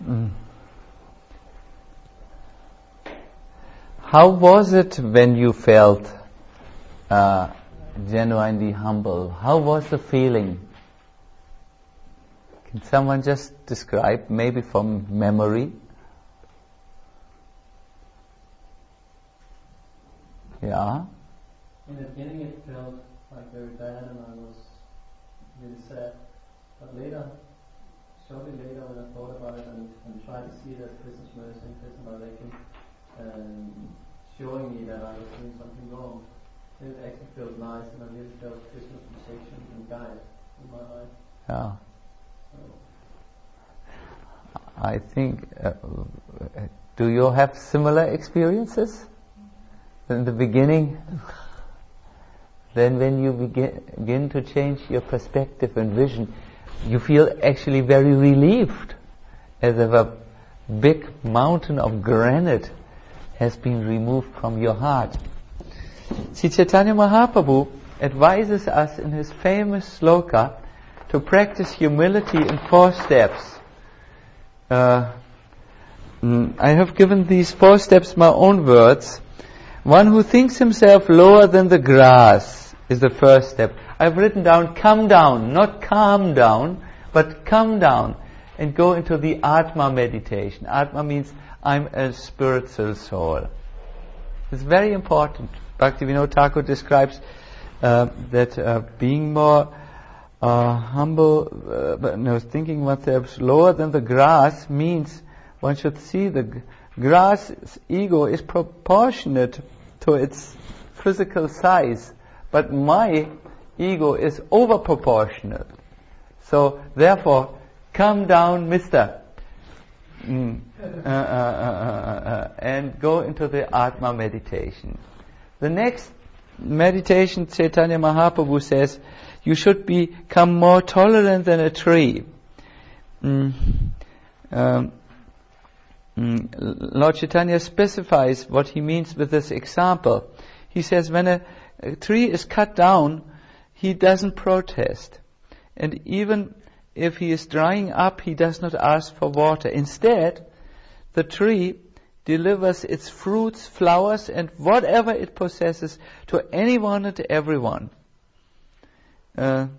How was it when you felt genuinely humble? How was the feeling? Can someone just describe, maybe from memory? Yeah. In the beginning it felt like very bad and I was really sad. But shortly later when I thought about it and tried to see it as Krishna's mercy and Krishna direction, showing me that I was doing something wrong, it actually felt nice and I really felt Krishna's protection and guide in my life. Yeah. So I think, do you have similar experiences? In the beginning, then when you begin to change your perspective and vision, you feel actually very relieved, as if a big mountain of granite has been removed from your heart. Sri Chaitanya Mahaprabhu advises us in his famous sloka to practice humility in 4 steps. I have given these 4 steps my own words. One who thinks himself lower than the grass is the first step. I've written down come down, not calm down, but come down and go into the Atma meditation. Atma means I'm a spiritual soul. It's very important. Bhaktivinoda Thakur describes that being more humble, thinking oneself lower than the grass means one should see the grass's ego is proportionate to its physical size, but my ego is over proportional. So therefore, come down, mister, and go into the Atma meditation. The next meditation, Chaitanya Mahaprabhu says, you should become more tolerant than a tree. Lord Chaitanya specifies what he means with this example. He says when a tree is cut down, he doesn't protest. And even if he is drying up, he does not ask for water. Instead, the tree delivers its fruits, flowers, and whatever it possesses to anyone and everyone. And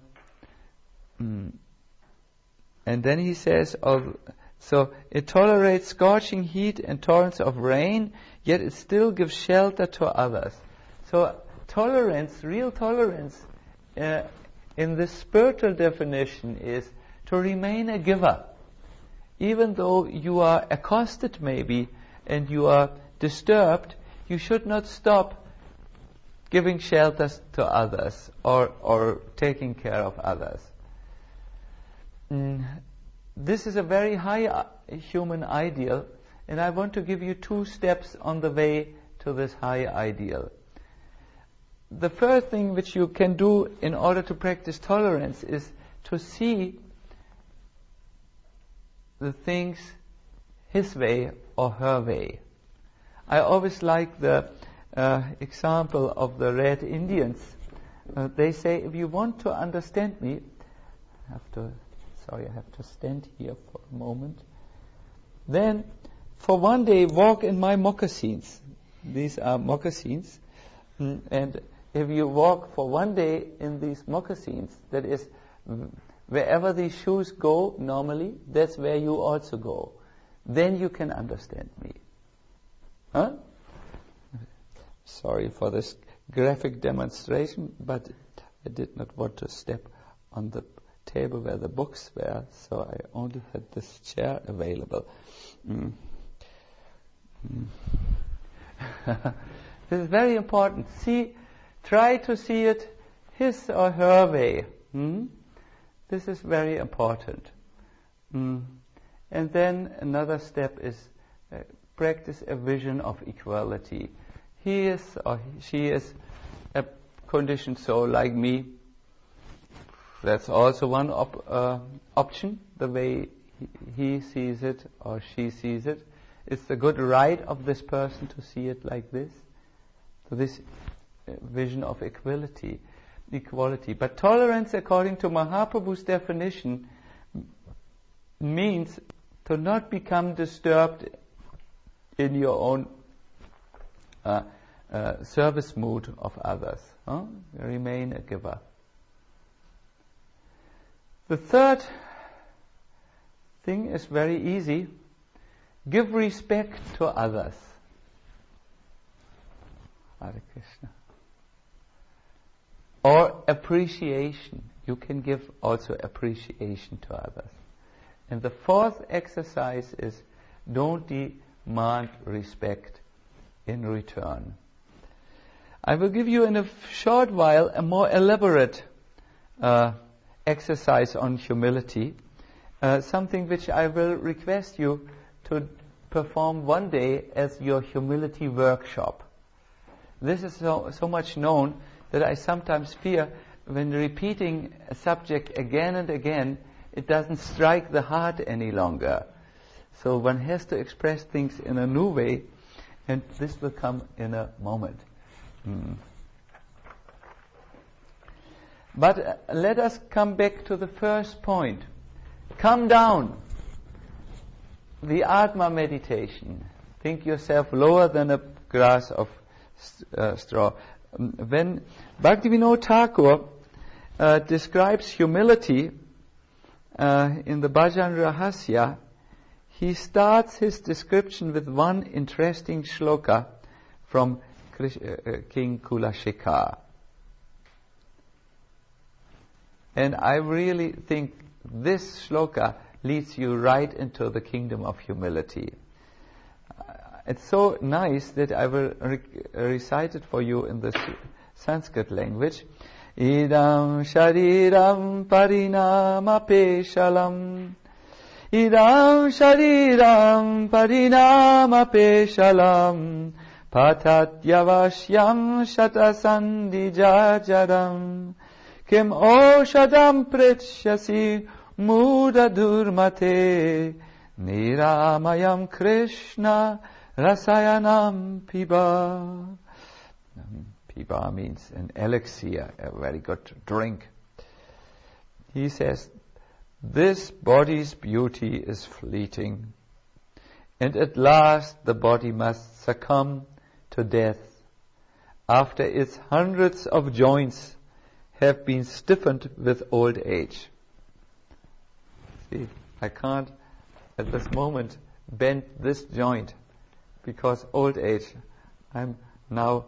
then he says, so it tolerates scorching heat and torrents of rain, yet it still gives shelter to others. So tolerance, real tolerance, in the spiritual definition is to remain a giver. Even though you are accosted maybe and you are disturbed, you should not stop giving shelters to others or taking care of others. This is a very high human ideal, and I want to give you 2 steps on the way to this high ideal. The first thing which you can do in order to practice tolerance is to see the things his way or her way. I always like the example of the Red Indians. They say, if you want to understand me, I have to stand here for a moment. Then, for one day, walk in my moccasins. These are moccasins. And if you walk for one day in these moccasins, that is, wherever these shoes go normally, that's where you also go. Then you can understand me. Huh? Sorry for this graphic demonstration, but I did not want to step on the table where the books were, so I only had this chair available. This is very important. Try to see it his or her way. This is very important. And then another step is practice a vision of equality. He is or she is a conditioned soul like me. That's also one option, the way he sees it or she sees it. It's the good right of this person to see it like this. So this vision of equality. But tolerance, according to Mahaprabhu's definition, means to not become disturbed in your own service mood of others. Remain a giver. The third thing is very easy. Give respect to others. Hare Krishna. Or appreciation. You can give also appreciation to others. And the fourth exercise is don't demand respect in return. I will give you in a short while a more elaborate exercise on humility, something which I will request you to perform one day as your humility workshop. This is so much known that I sometimes fear when repeating a subject again and again, it doesn't strike the heart any longer. So one has to express things in a new way, and this will come in a moment. But let us come back to the first point. Come down. The Atma meditation. Think yourself lower than a grass of straw. When Bhaktivinoda Thakur describes humility in the Bhajan Rahasya, he starts his description with one interesting shloka from King Kulashekar. And I really think this shloka leads you right into the kingdom of humility. It's so nice that I will recite it for you in the Sanskrit language. Idam shariram parinama peshalam. Idam shariram parinama peshalam. Patatyavashyam shatasandi jajaram. Kim oshadam pritshasi muda durmate. Niramayam Krishna rasayanam piba. Piba means an elixir, a very good drink. He says, this body's beauty is fleeting, and at last the body must succumb to death after its hundreds of joints have been stiffened with old age. See, I can't at this moment bend this joint because old age. I'm now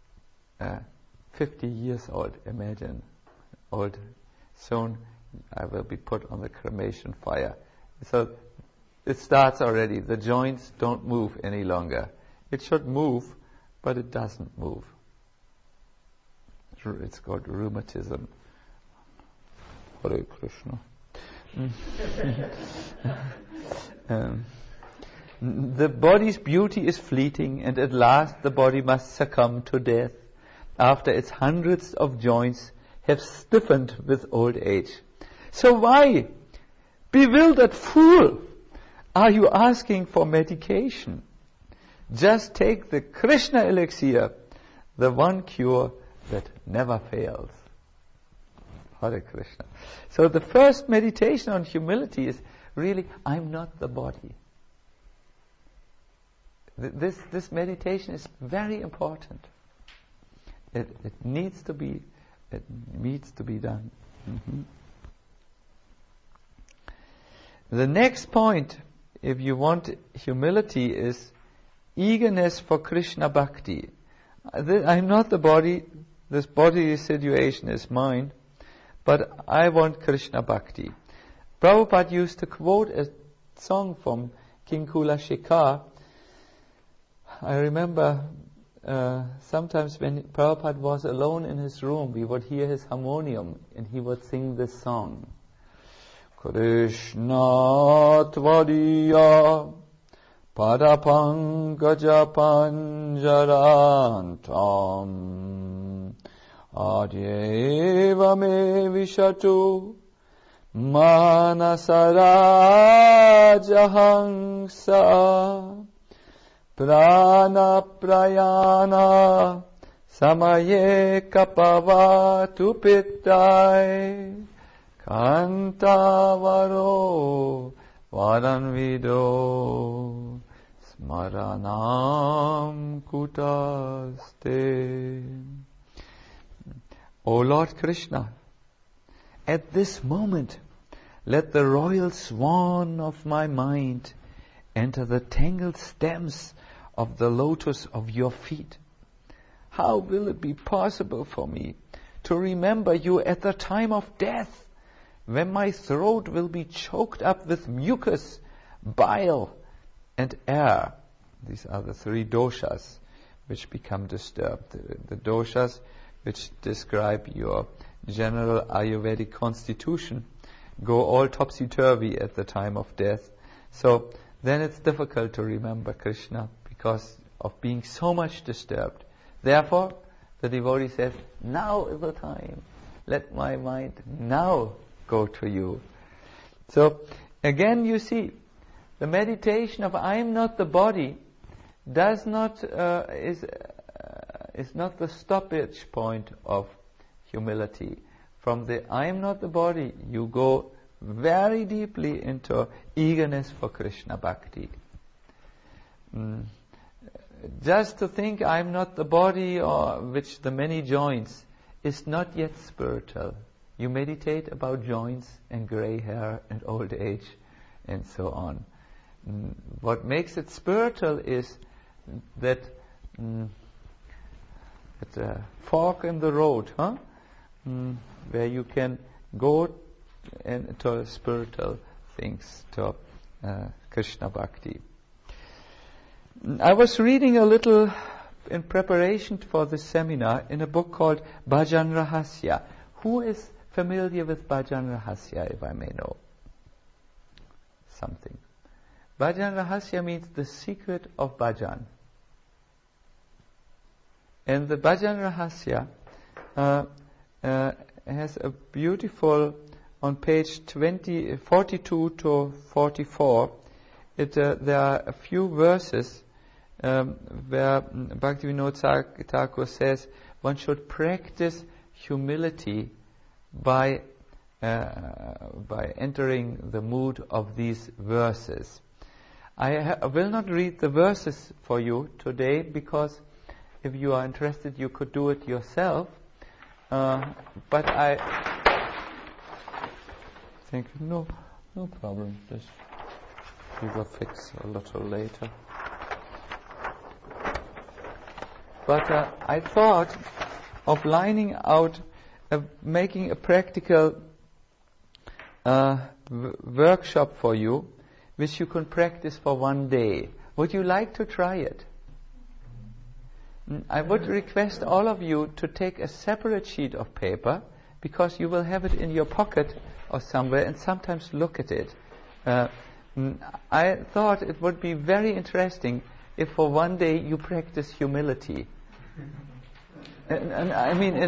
50 years old, imagine, old. Soon I will be put on the cremation fire. So it starts already. The joints don't move any longer. It should move, but it doesn't move. It's called rheumatism. Hare Krishna. The body's beauty is fleeting, and at last the body must succumb to death after its hundreds of joints have stiffened with old age. So why, bewildered fool, are you asking for medication? Just take the Krishna elixir, the one cure that never fails. Hare Krishna. So the first meditation on humility is really, I'm not the body. This meditation is very important. It needs to be done. Mm-hmm. The next point, if you want humility, is eagerness for Krishna Bhakti. I'm not the body. This bodily situation is mine, but I want Krishna Bhakti. Prabhupada used to quote a song from King Kulashekar. I remember sometimes when Prabhupada was alone in his room, we would hear his harmonium and he would sing this song. Krishna Tvariya Padapankaja Panjarantam Adyeva me vishatu Manasarajahangsa Prana prayana samaye kapavatu pittai kantavaro Vadanvido Smaranam Kutaste. O Lord Krishna, at this moment, let the royal swan of my mind enter the tangled stems of the lotus of your feet. How will it be possible for me to remember you at the time of death, when my throat will be choked up with mucus, bile, and air? These are the three doshas which become disturbed. The doshas which describe your general Ayurvedic constitution go all topsy-turvy at the time of death. So then it's difficult to remember Krishna because of being so much disturbed. Therefore, the devotee says, now is the time. Let my mind now go to you. So again you see, the meditation of I am not the body is not the stoppage point of humility. From the I am not the body, you go very deeply into eagerness for Krishna Bhakti. Just to think I am not the body, or which the many joints, is not yet spiritual. You meditate about joints and grey hair and old age and so on. What makes it spiritual is that it's a fork in the road, where you can go into spiritual things, to Krishna Bhakti. I was reading a little in preparation for this seminar in a book called Bhajan Rahasya. Who is familiar with Bhajan Rahasya, if I may know something? Bhajan Rahasya means the secret of bhajan. And the Bhajan Rahasya has a beautiful, on page 42 to 44, there are a few verses where Bhaktivinoda Thakur says one should practice humility by entering the mood of these verses. I will not read the verses for you today, because if you are interested you could do it yourself, but I think no problem, just we will fix a little later. But I thought of lining out, making a practical workshop for you, which you can practice for one day. Would you like to try it? I would request all of you to take a separate sheet of paper, because you will have it in your pocket or somewhere, and sometimes look at it. I thought it would be very interesting if for one day you practice humility. And I mean in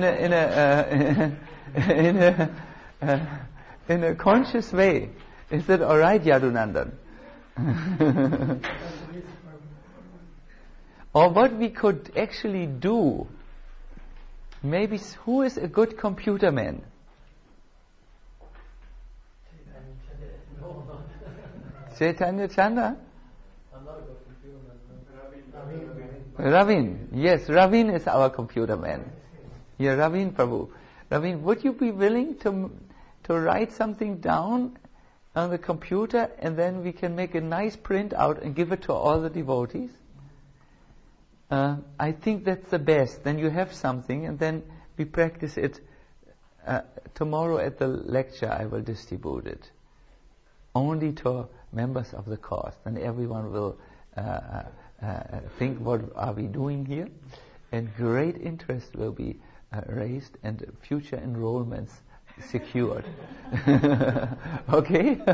a conscious way. Is that all right, Yadunandan? Or what we could actually do, maybe who is a good computer man? Chaitanya Chanda? I'm not a good computer man. Ravin. Yes, Ravin is our computer man. Yeah, Ravin Prabhu. Ravin, would you be willing to write something down on the computer, and then we can make a nice print out and give it to all the devotees? I think that's the best. Then you have something, and then we practice it. Tomorrow at the lecture I will distribute it only to members of the course, and everyone will think, what are we doing here? And great interest will be raised, and future enrollments secured. Okay?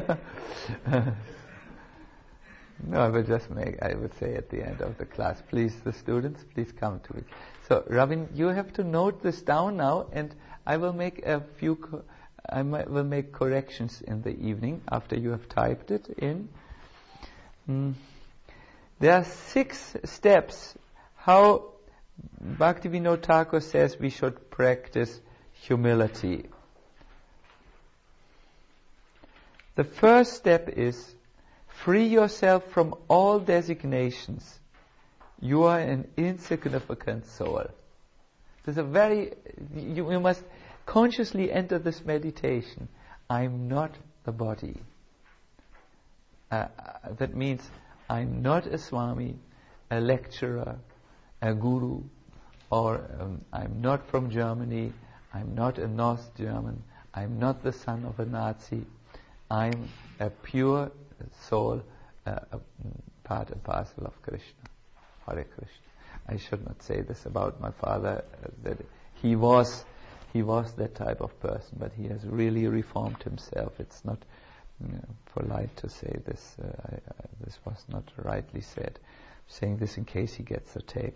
No, I would say at the end of the class, please, the students, please come to me. So, Ravin, you have to note this down now, and I will make will make corrections in the evening after you have typed it in. There are 6 steps how Bhaktivinoda Thakur says we should practice humility. The first step is Free yourself from all designations. You are an insignificant soul. There's a very, you must consciously enter this meditation. I'm not the body. That means I'm not a Swami, a lecturer, a guru, or I'm not from Germany, I'm not a North German, I'm not the son of a Nazi. I'm a pure soul, a part and parcel of Krishna. Hare Krishna. I should not say this about my father, that he was that type of person, but he has really reformed himself. It's not polite to say this. This was not rightly said. I'm saying this in case he gets the tape.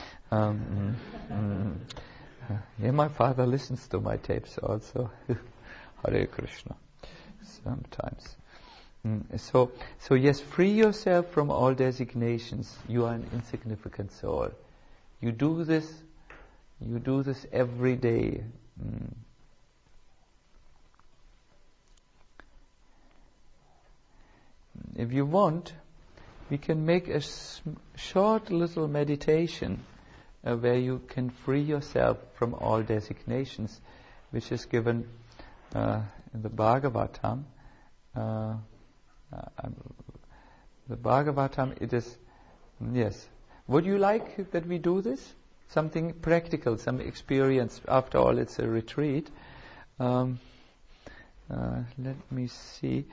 Yeah, my father listens to my tapes also. Hare Krishna. Sometimes. So yes, free yourself from all designations. You are an insignificant soul. You do this every day. If you want, we can make a short little meditation where you can free yourself from all designations, which is given in the Bhagavatam. The Bhagavatam, it is, yes. Would you like that we do this? Something practical, some experience. After all, it's a retreat. Let me see.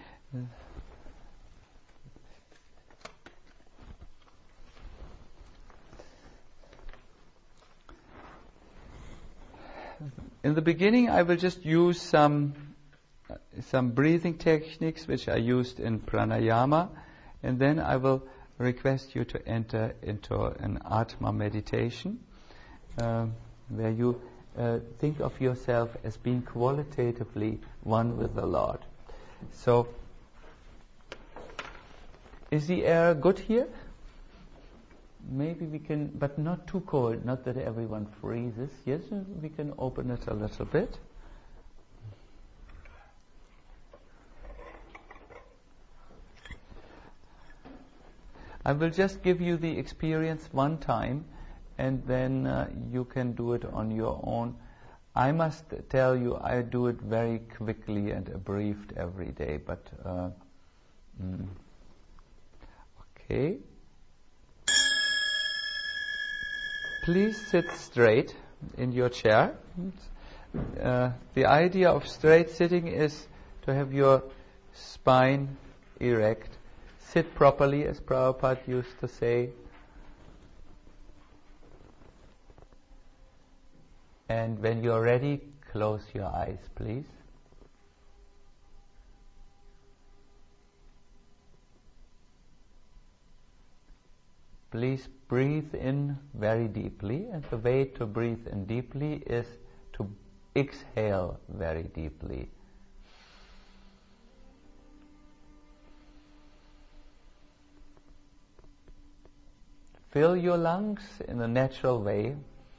In the beginning, I will just use some breathing techniques which are used in pranayama, and then I will request you to enter into an Atma meditation, where you think of yourself as being qualitatively one with the Lord. So, is the air good here? Maybe we can, but not too cold, not that everyone freezes. Yes, we can open it a little bit. I will just give you the experience one time, and then you can do it on your own. I must tell you, I do it very quickly and abbreviated every day, but okay. Please sit straight in your chair. The idea of straight sitting is to have your spine erect. Sit properly, as Prabhupada used to say. And when you're ready, close your eyes, please. Please breathe in very deeply, and the way to breathe in deeply is to exhale very deeply. Fill your lungs in a natural way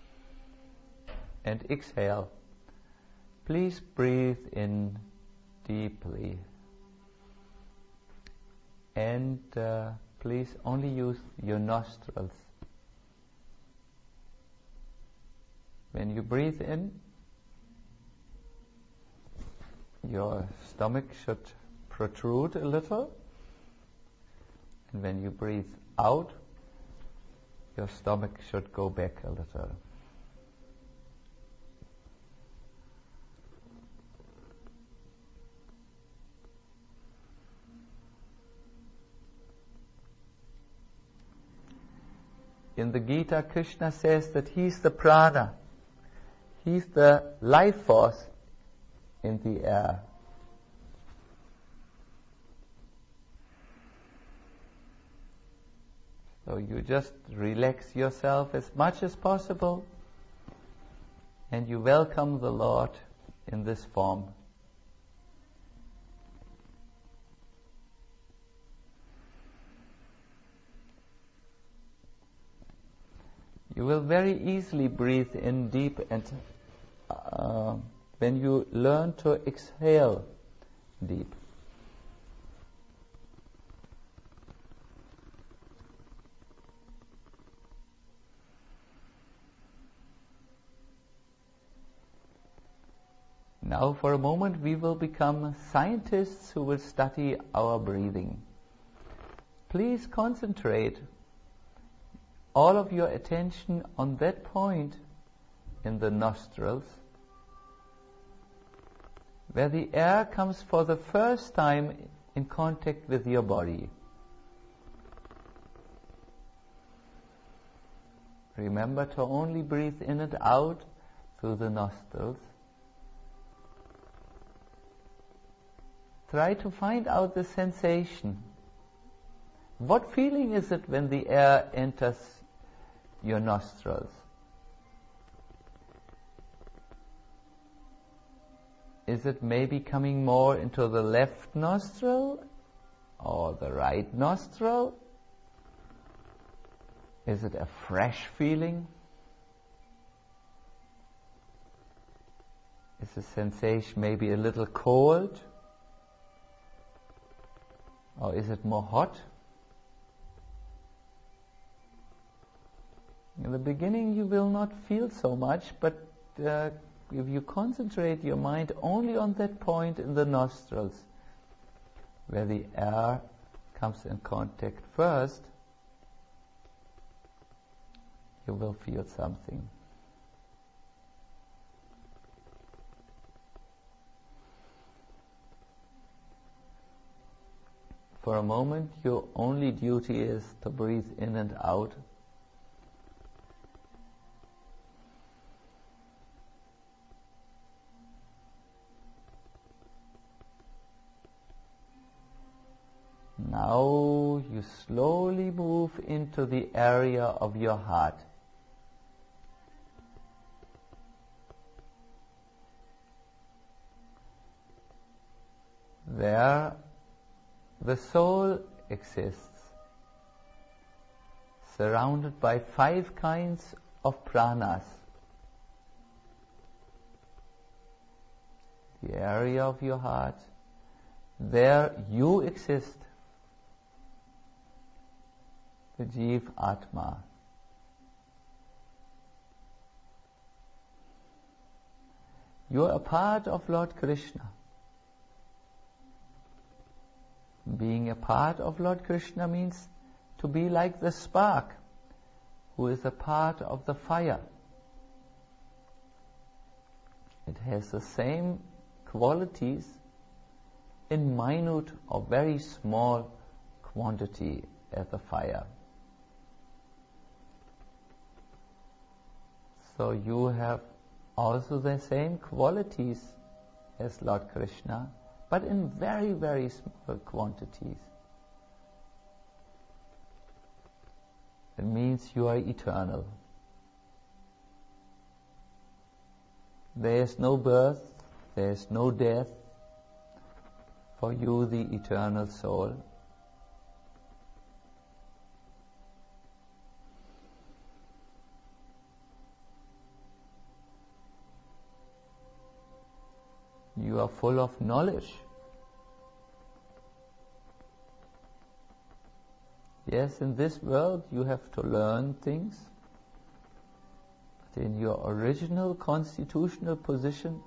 and exhale. Please breathe in deeply. And please only use your nostrils. When you breathe in, your stomach should protrude a little. And when you breathe out, your stomach should go back a little. In the Gita, Krishna says that he's the prana. He's the life force in the air. So you just relax yourself as much as possible, and you welcome the Lord in this form. You will very easily breathe in deep, and when you learn to exhale deep. Now for a moment we will become scientists who will study our breathing. Please concentrate all of your attention on that point in the nostrils where the air comes for the first time in contact with your body. Remember to only breathe in and out through the nostrils. Try to find out the sensation. What feeling is it when the air enters your nostrils? Is it maybe coming more into the left nostril or the right nostril? Is it a fresh feeling? Is the sensation maybe a little cold? Or is it more hot? In the beginning you will not feel so much, but if you concentrate your mind only on that point in the nostrils where the air comes in contact first, you will feel something. For a moment, your only duty is to breathe in and out. Now you slowly move into the area of your heart. There the soul exists, surrounded by 5 kinds of pranas. The area of your heart, there you exist, the Jiva Atma. You are a part of Lord Krishna. Being a part of Lord Krishna means to be like the spark who is a part of the fire. It has the same qualities in minute or very small quantity as the fire. So you have also the same qualities as Lord Krishna, but in very, very small quantities. It means you are eternal. There is no birth, there is no death for you, the eternal soul. You are full of knowledge. Yes, in this world you have to learn things, but in your original constitutional position,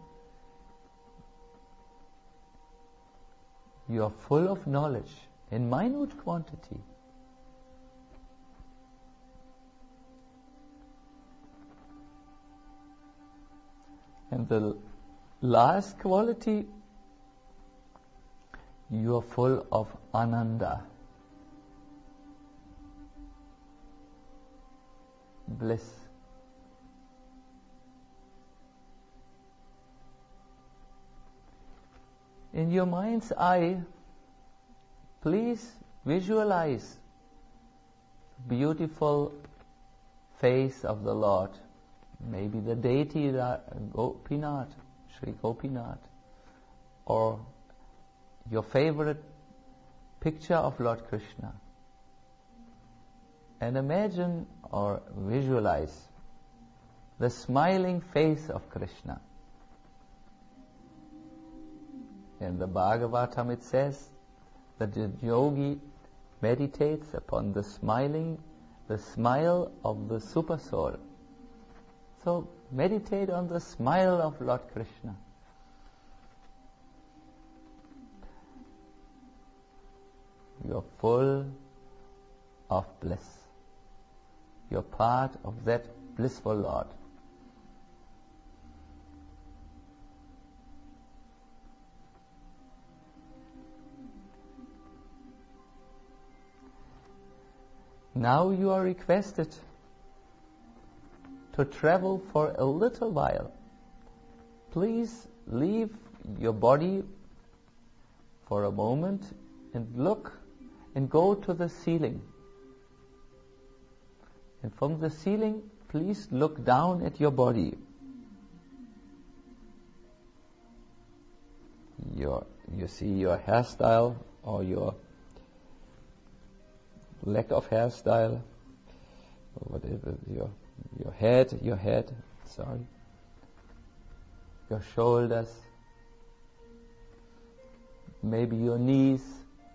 you are full of knowledge in minute quantity. And the last quality, you are full of ananda, bliss. In your mind's eye, please visualize the beautiful face of the Lord. Maybe the deity Gopinath, Sri Gopinath, or your favorite picture of Lord Krishna. And imagine or visualize the smiling face of Krishna. In the Bhagavatam it says that the yogi meditates upon the smile of the Super Soul. So meditate on the smile of Lord Krishna. You're full of bliss. You're part of that blissful Lord. Now you are requested to travel for a little while. Please leave your body for a moment and look and go to the ceiling. And from the ceiling, please look down at your body. You see your hairstyle or your lack of hairstyle, or whatever, your head, your shoulders, maybe your knees.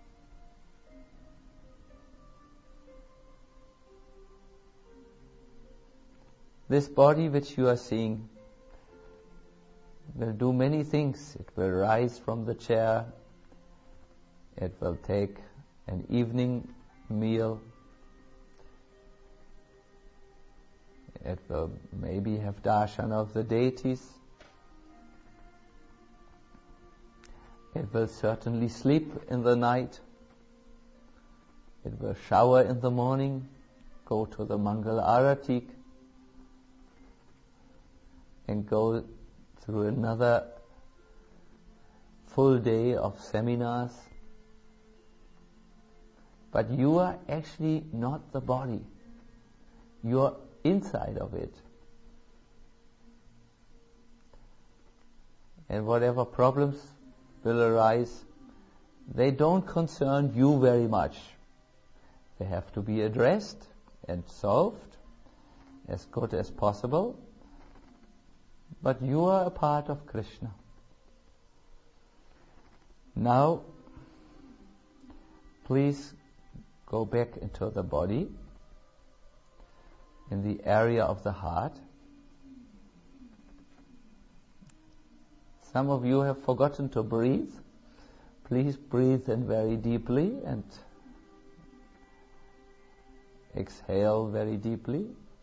This body which you are seeing will do many things. It will rise from the chair. It will take an evening meal. It will maybe have darshan of the deities. It will certainly sleep in the night. It will shower in the morning, go to the Mangal Aratik, and go through another full day of seminars. But you are actually not the body. You are inside of it. And whatever problems will arise, they don't concern you very much. They have to be addressed and solved as good as possible. But you are a part of Krishna. Now, please go back into the body, in the area of the heart. Some of you have forgotten to breathe. Please breathe in very deeply and exhale very deeply.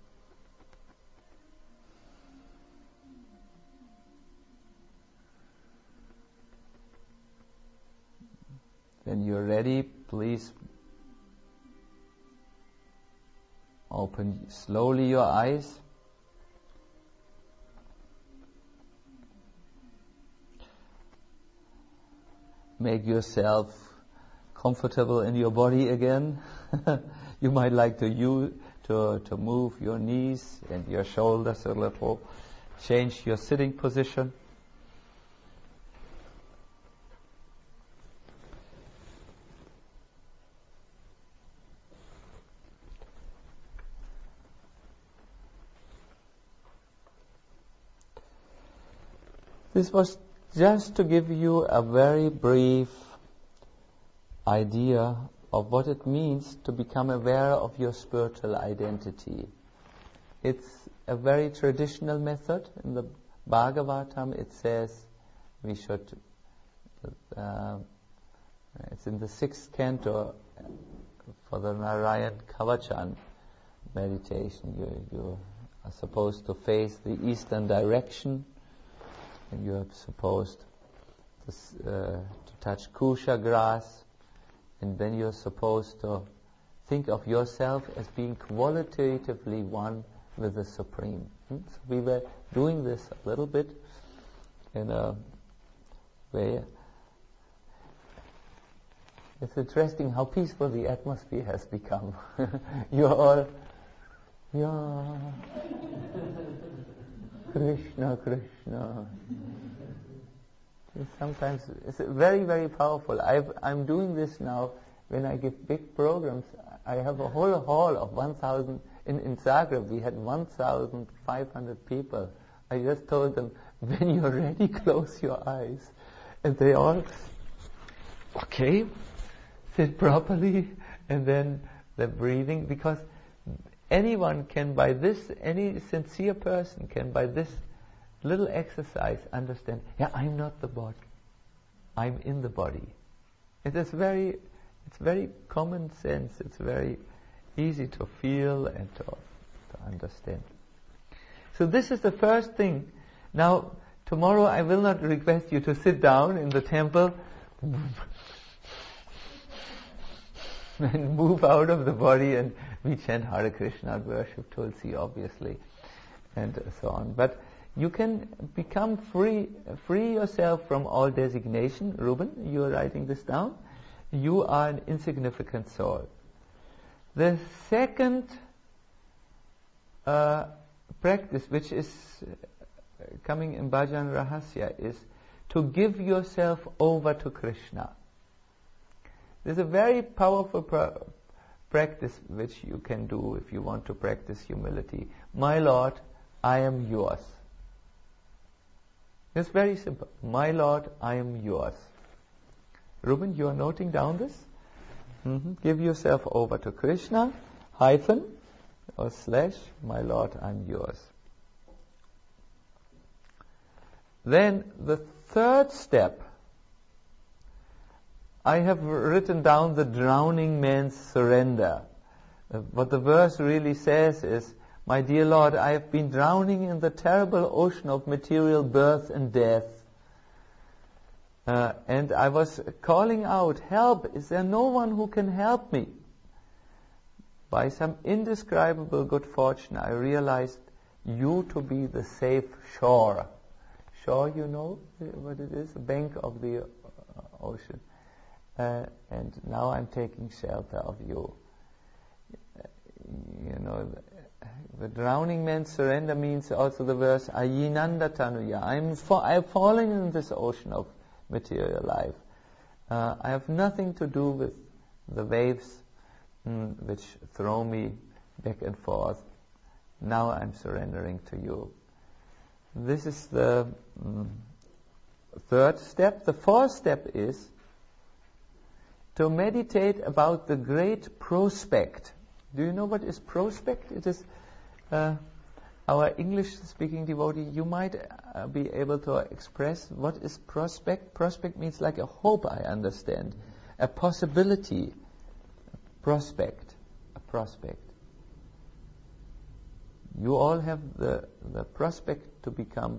When you're ready, please open slowly your eyes. Make yourself comfortable in your body again. You might like to move your knees and your shoulders a little. Change your sitting position. This was just to give you a very brief idea of what it means to become aware of your spiritual identity. It's a very traditional method. In the Bhagavatam it says we should, it's in the 6th canto for the Narayan Kavachan meditation. You are supposed to face the eastern direction, and you are supposed to touch kusha grass, and then you're supposed to think of yourself as being qualitatively one with the Supreme. So we were doing this a little bit in a way. It's interesting how peaceful the atmosphere has become. You're all, yeah, Krishna, Krishna. Sometimes it's very, very powerful. I'm doing this now when I give big programs. I have a whole hall of 1,000. In Zagreb we had 1,500 people. I just told them, when you're ready, close your eyes. And they all, okay, sit properly, and then the breathing, because anyone can by this, any sincere person can by this little exercise understand, yeah, I'm not the body. I'm in the body. It is very It's very common sense. It's very easy to feel and to understand. So this is the first thing. Now, tomorrow I will not request you to sit down in the temple and move out of the body, and we chant Hare Krishna and worship Tulsi, obviously, and so on. But you can become free yourself from all designation. Ruben, you are writing this down. You are an insignificant soul. The second practice, which is coming in Bhajan Rahasya, is to give yourself over to Krishna. There's a very powerful practice which you can do if you want to practice humility. My Lord, I am yours. It's very simple. My Lord, I am yours. Ruben, you are noting down this? Give yourself over to Krishna, or / my Lord, I'm yours. Then the third step, I have written down the drowning man's surrender. What the verse really says is, my dear Lord, I have been drowning in the terrible ocean of material birth and death. And I was calling out, help, is there no one who can help me? By some indescribable good fortune, I realized you to be the safe shore. Shore, you know what it is? The bank of the ocean. And now I'm taking shelter of you. You know, the drowning man's surrender means also the verse, Ayinanda Tanuya. I'm falling in this ocean of material life. I have nothing to do with the waves which throw me back and forth. Now I'm surrendering to you. This is the third step. The fourth step is to meditate about the great prospect. Do you know what is prospect? It is our English-speaking devotee. You might be able to express what is prospect. Prospect means like a hope, I understand. A possibility. Prospect. A prospect. You all have the prospect to become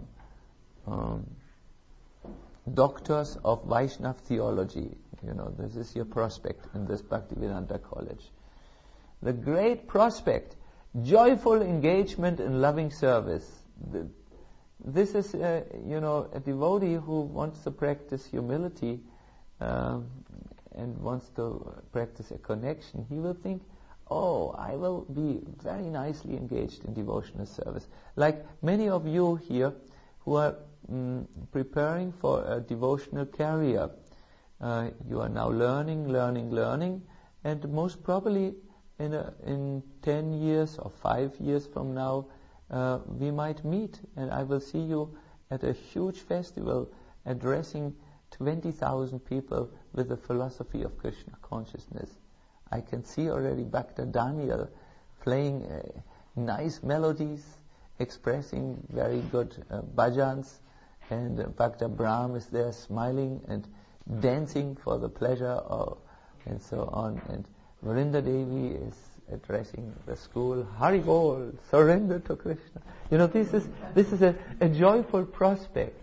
doctors of Vaishnava theology. You know, this is your prospect in this Bhaktivedanta college. The great prospect, joyful engagement in loving service. This is, a devotee who wants to practice humility and wants to practice a connection. He will think, oh, I will be very nicely engaged in devotional service. Like many of you here who are preparing for a devotional career. You are now learning, and most probably in 10 years or 5 years from now, we might meet, and I will see you at a huge festival addressing 20,000 people with the philosophy of Krishna consciousness. I can see already Bhakta Daniel playing nice melodies, expressing very good bhajans, and Bhakta Brahm is there smiling and dancing for the pleasure of, and so on. And Vrinda Devi is addressing the school, Hari Bol, surrender to Krishna. You know, this is a joyful prospect.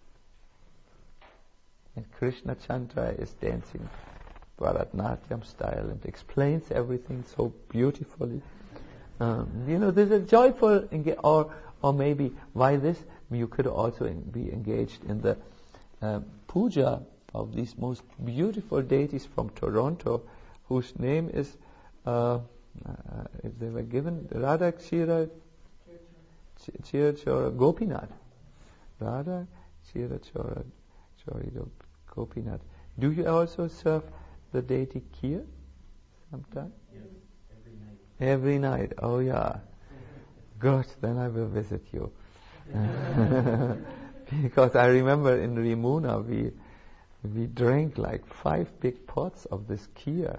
And Krishna Chandra is dancing Bharatnatyam style and explains everything so beautifully. There's a joyful, or maybe why this? You could also be engaged in the puja of these most beautiful deities from Toronto, whose name is, they were given, Radha Kshira Chora Gopinath. Radha Kshira Chora Gopinath. Do you also serve the deity Kir sometime? Yes, every night. Every night, oh yeah. Good, then I will visit you. Because I remember in Rimuna we drank like 5 big pots of this Kir.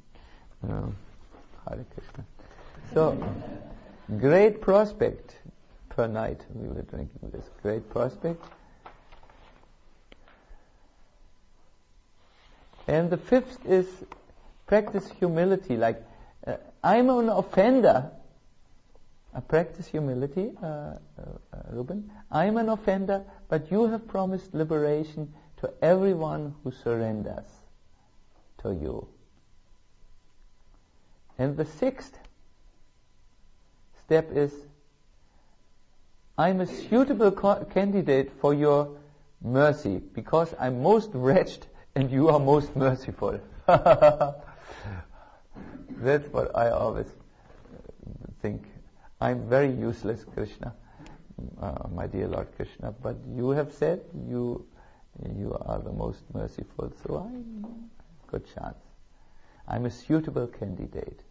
Hare Krishna. So, great prospect per night we were drinking this. Great prospect. And the fifth is practice humility. Like, I'm an offender. I practice humility, Ruben. I'm an offender, but you have promised liberation to everyone who surrenders to you. And the sixth step is, I'm a suitable candidate for your mercy because I'm most wretched and you are most merciful. That's what I always think. I'm very useless, Krishna, my dear Lord Krishna, but you have said you are the most merciful, so I'm good chance. I'm a suitable candidate.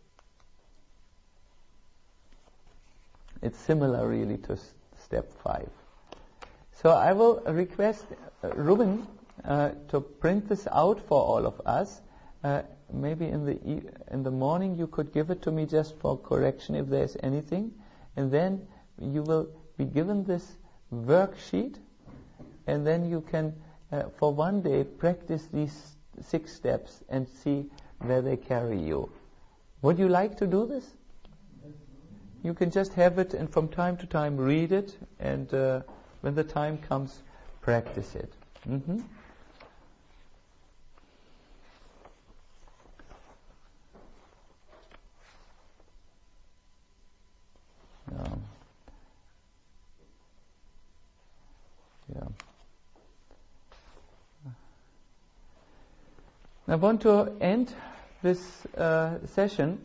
It's similar really to step 5. So I will request Ruben to print this out for all of us. Maybe in the morning you could give it to me just for correction if there's anything, and then you will be given this worksheet, and then you can for one day practice these 6 steps and see where they carry you. Would you like to do this? You can just have it and from time to time read it, and when the time comes, practice it. Mm-hmm. Yeah. I want to end this session.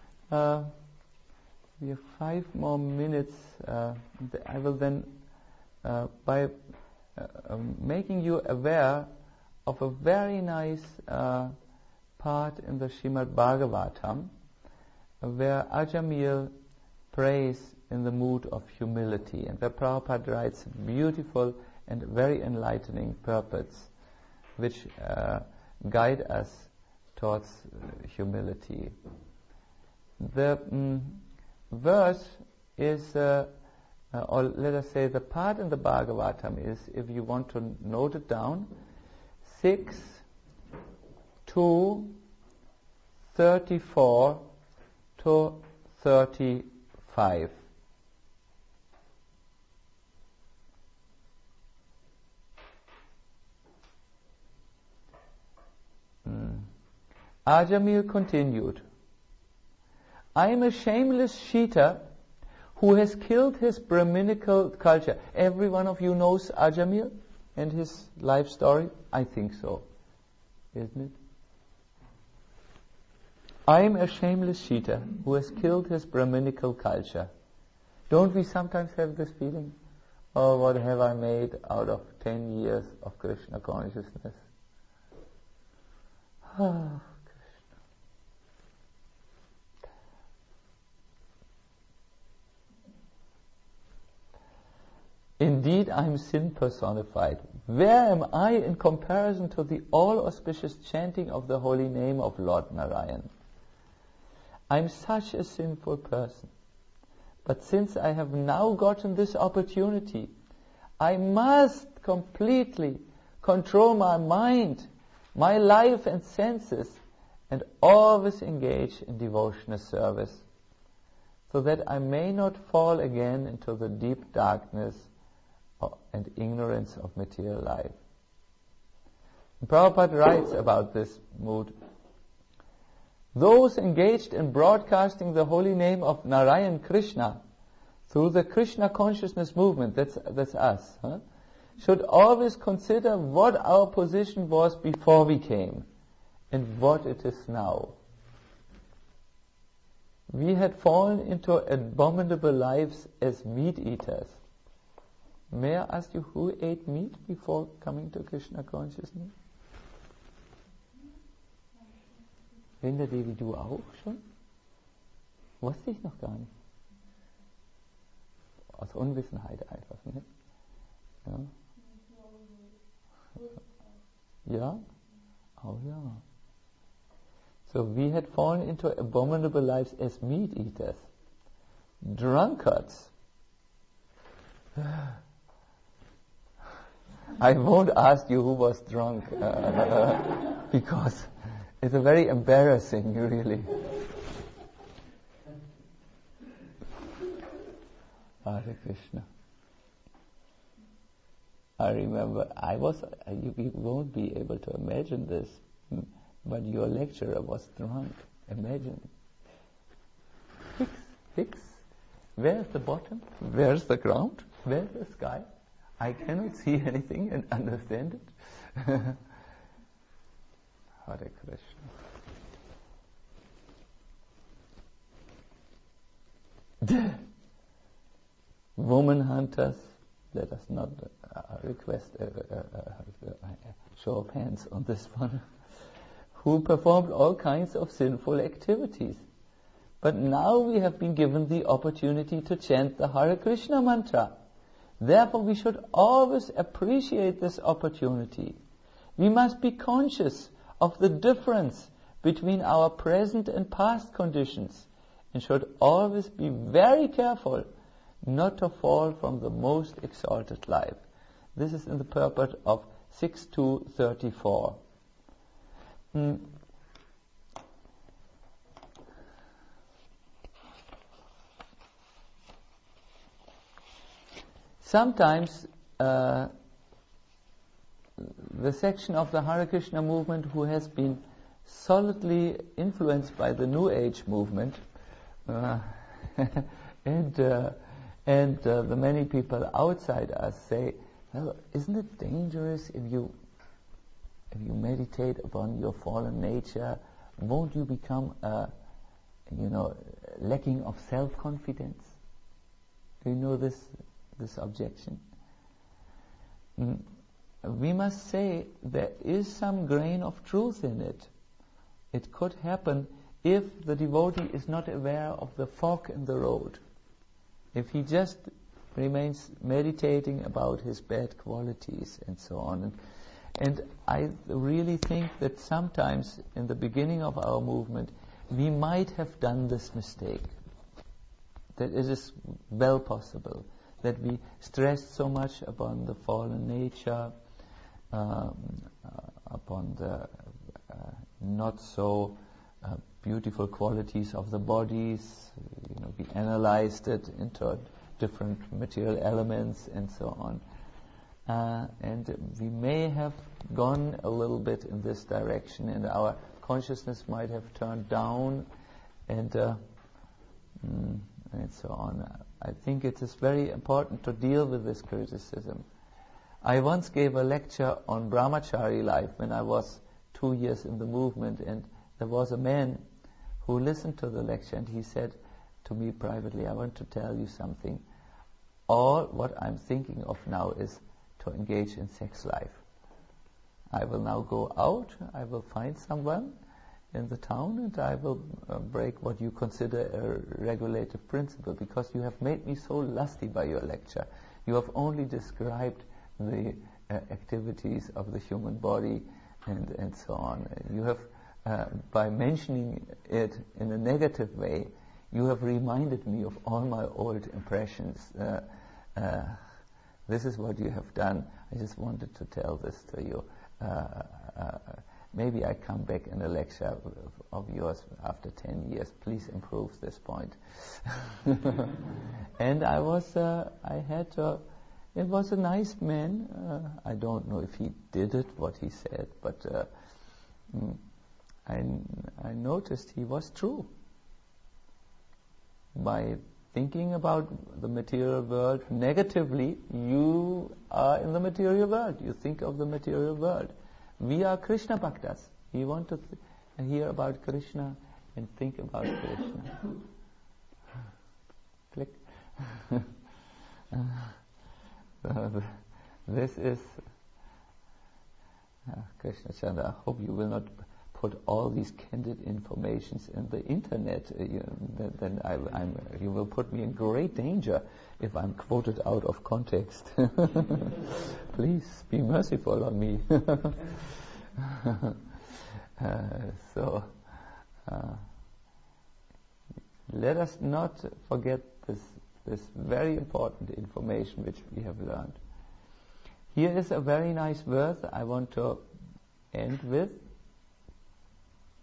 We have 5 more minutes. I will then, by making you aware of a very nice part in the Srimad Bhagavatam, where Ajamil prays in the mood of humility, and where Prabhupada writes beautiful and very enlightening purports which guide us towards humility. The verse is, or let us say the part in the Bhagavatam is, if you want to note it down, 6 to 34 to 35. Ajamil continued, I am a shameless cheater who has killed his Brahminical culture. Every one of you knows Ajamil and his life story? I think so. Isn't it? I am a shameless cheater who has killed his Brahminical culture. Don't we sometimes have this feeling? Oh, what have I made out of 10 years of Krishna consciousness? Oh, indeed, I am sin personified. Where am I in comparison to the all-auspicious chanting of the holy name of Lord Narayan? I am such a sinful person. But since I have now gotten this opportunity, I must completely control my mind, my life and senses, and always engage in devotional service, so that I may not fall again into the deep darkness and ignorance of material life. And Prabhupada writes about this mood. Those engaged in broadcasting the holy name of Narayan Krishna through the Krishna consciousness movement, that's us, should always consider what our position was before we came and what it is now. We had fallen into abominable lives as meat eaters. May I ask you, who ate meat before coming to Krishna consciousness? Linda Devi, du auch schon? Wusste ich noch gar nicht. Aus Unwissenheit einfach, ne? Ja? Ja? Oh ja. So we had fallen into abominable lives as meat eaters. Drunkards. I won't ask you who was drunk, because It's a very embarrassing, really. Hare Krishna. I remember, you won't be able to imagine this, but your lecturer was drunk. Imagine. Fix. Where's the bottom? Where's the ground? Where's the sky? I cannot see anything and understand it. Hare Krishna. Woman hunters, let us not request a show of hands on this one, who performed all kinds of sinful activities. But now we have been given the opportunity to chant the Hare Krishna mantra. Therefore we should always appreciate this opportunity. We must be conscious of the difference between our present and past conditions and should always be very careful not to fall from the most exalted life. This is in the purport of 6.2.34. Sometimes the section of the Hare Krishna movement who has been solidly influenced by the New Age movement and the many people outside us say, well, isn't it dangerous if you meditate upon your fallen nature? Won't you become lacking of self-confidence? Do you know this objection? We must say there is some grain of truth in it. It could happen if the devotee is not aware of the fork in the road. If he just remains meditating about his bad qualities and so on. And I really think that sometimes in the beginning of our movement we might have done this mistake. That it is well possible that we stressed so much upon the fallen nature, upon the not so beautiful qualities of the bodies. We analyzed it into different material elements and so on. And we may have gone a little bit in this direction, and our consciousness might have turned down and so on. I think it is very important to deal with this criticism. I once gave a lecture on brahmachari life when I was 2 years in the movement, and there was a man who listened to the lecture, and he said to me privately, I want to tell you something. All what I'm thinking of now is to engage in sex life. I will now go out, I will find someone in the town, and I will break what you consider a regulative principle, because you have made me so lusty by your lecture. You have only described the activities of the human body and so on. You have, by mentioning it in a negative way, you have reminded me of all my old impressions. This is what you have done. I just wanted to tell this to you. Maybe I come back in a lecture of yours after 10 years. Please improve this point. And it was a nice man. I don't know if he did it, what he said, but I noticed he was true. By thinking about the material world negatively, you are in the material world. You think of the material world. We are Krishna Bhaktas. We want to hear about Krishna and think about Krishna. Click. This is Krishna Chandra. I hope you will not put all these candid informations in the internet. Then you will put me in great danger if I'm quoted out of context. Please be merciful on me. Let us not forget this very important information which we have learned. Here is a very nice verse I want to end with.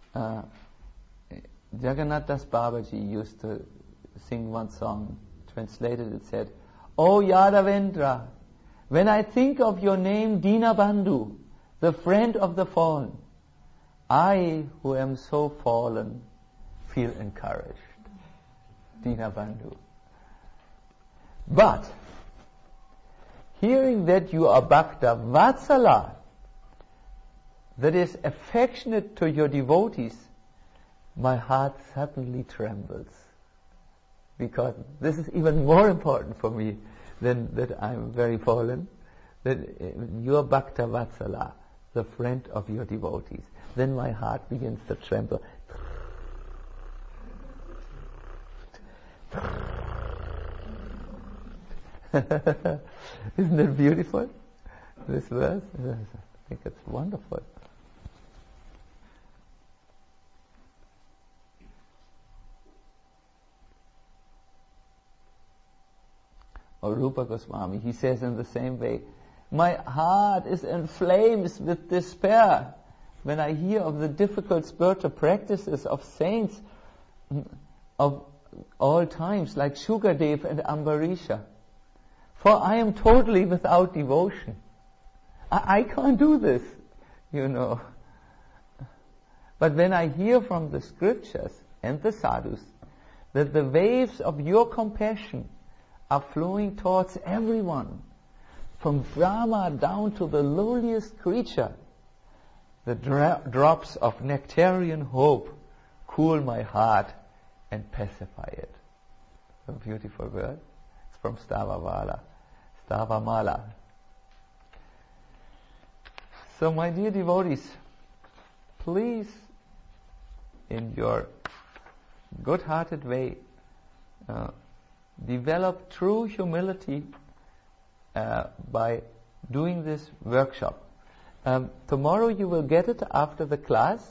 Jagannath Das Babaji used to sing one song. Translated, it said, "O Yadavendra, when I think of your name Dinabandhu, the friend of the fallen, I, who am so fallen, feel encouraged." Dinabandhu. But, hearing that you are Bhakta Vatsala, that is affectionate to your devotees, my heart suddenly trembles. Because this is even more important for me than that I'm very fallen, that you are Bhakta Vatsala, the friend of your devotees. Then my heart begins to tremble. Isn't it beautiful, this verse? I think it's wonderful. Or Rupa Goswami, he says in the same way, my heart is in flames with despair when I hear of the difficult spiritual practices of saints of all times, like Shukadev and Ambarisha. For I am totally without devotion. I can't do this, But when I hear from the scriptures and the sadhus that the waves of your compassion are flowing towards everyone, from Brahma down to the lowliest creature, the drops of nectarian hope cool my heart and pacify it. A beautiful word. It's from Stavamala. So my dear devotees, please, in your good-hearted way, develop true humility by doing this workshop. Tomorrow you will get it after the class,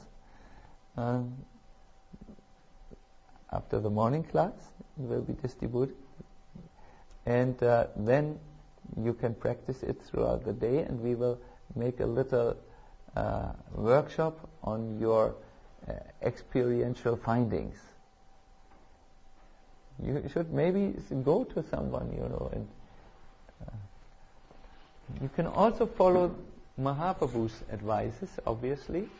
after the morning class. It will be distributed. And then you can practice it throughout the day, and we will make a little workshop on your experiential findings. You should maybe go to someone, and you can also follow Mahaprabhu's advices, obviously.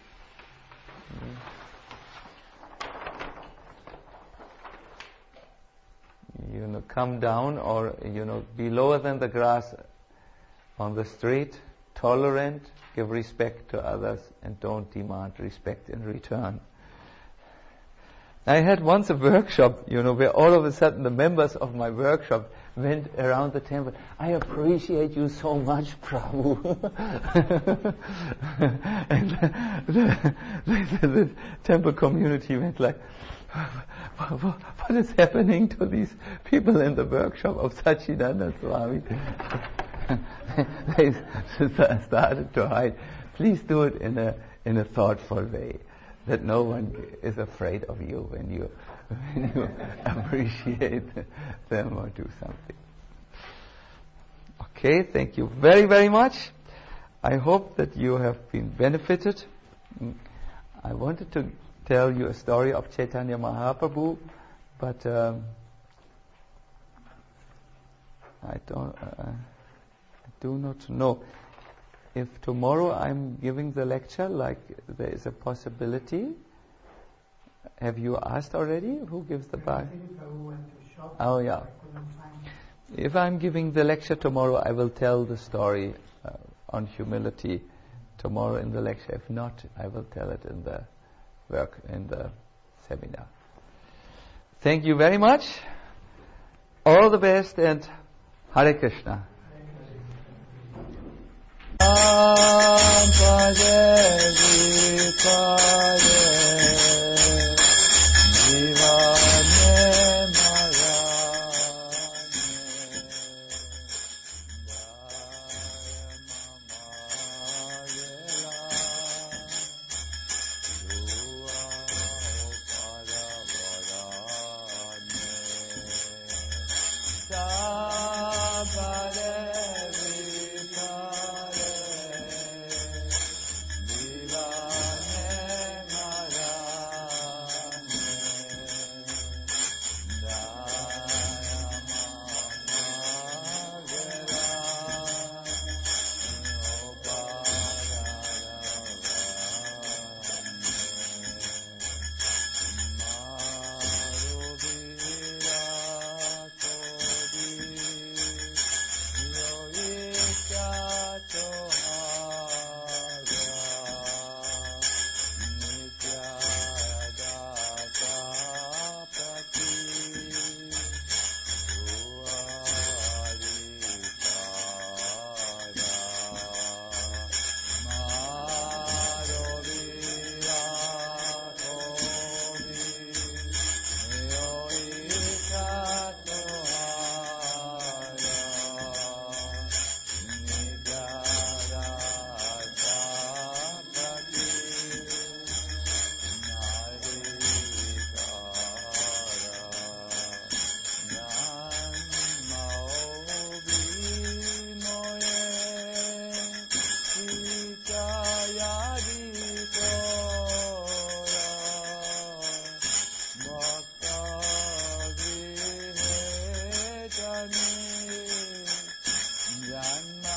Come down or, be lower than the grass on the street, tolerant, give respect to others, and don't demand respect in return. I had once a workshop, where all of a sudden the members of my workshop went around the temple. I appreciate you so much, Prabhu. And the temple community went like, what is happening to these people in the workshop of Sachidananda Swami? They started to hide. Please do it in a thoughtful way, that no one is afraid of you when you appreciate them or do something. Okay, thank you very, very much. I hope that you have been benefited. I wanted to tell you a story of Chaitanya Mahaprabhu, but I do not know. If tomorrow I'm giving the lecture, like there is a possibility. Have you asked already who gives the bar? Oh yeah. If I'm giving the lecture tomorrow, I will tell the story on humility tomorrow in the lecture. If not, I will tell it in the seminar. Thank you very much. All the best, and Hare Krishna. Hare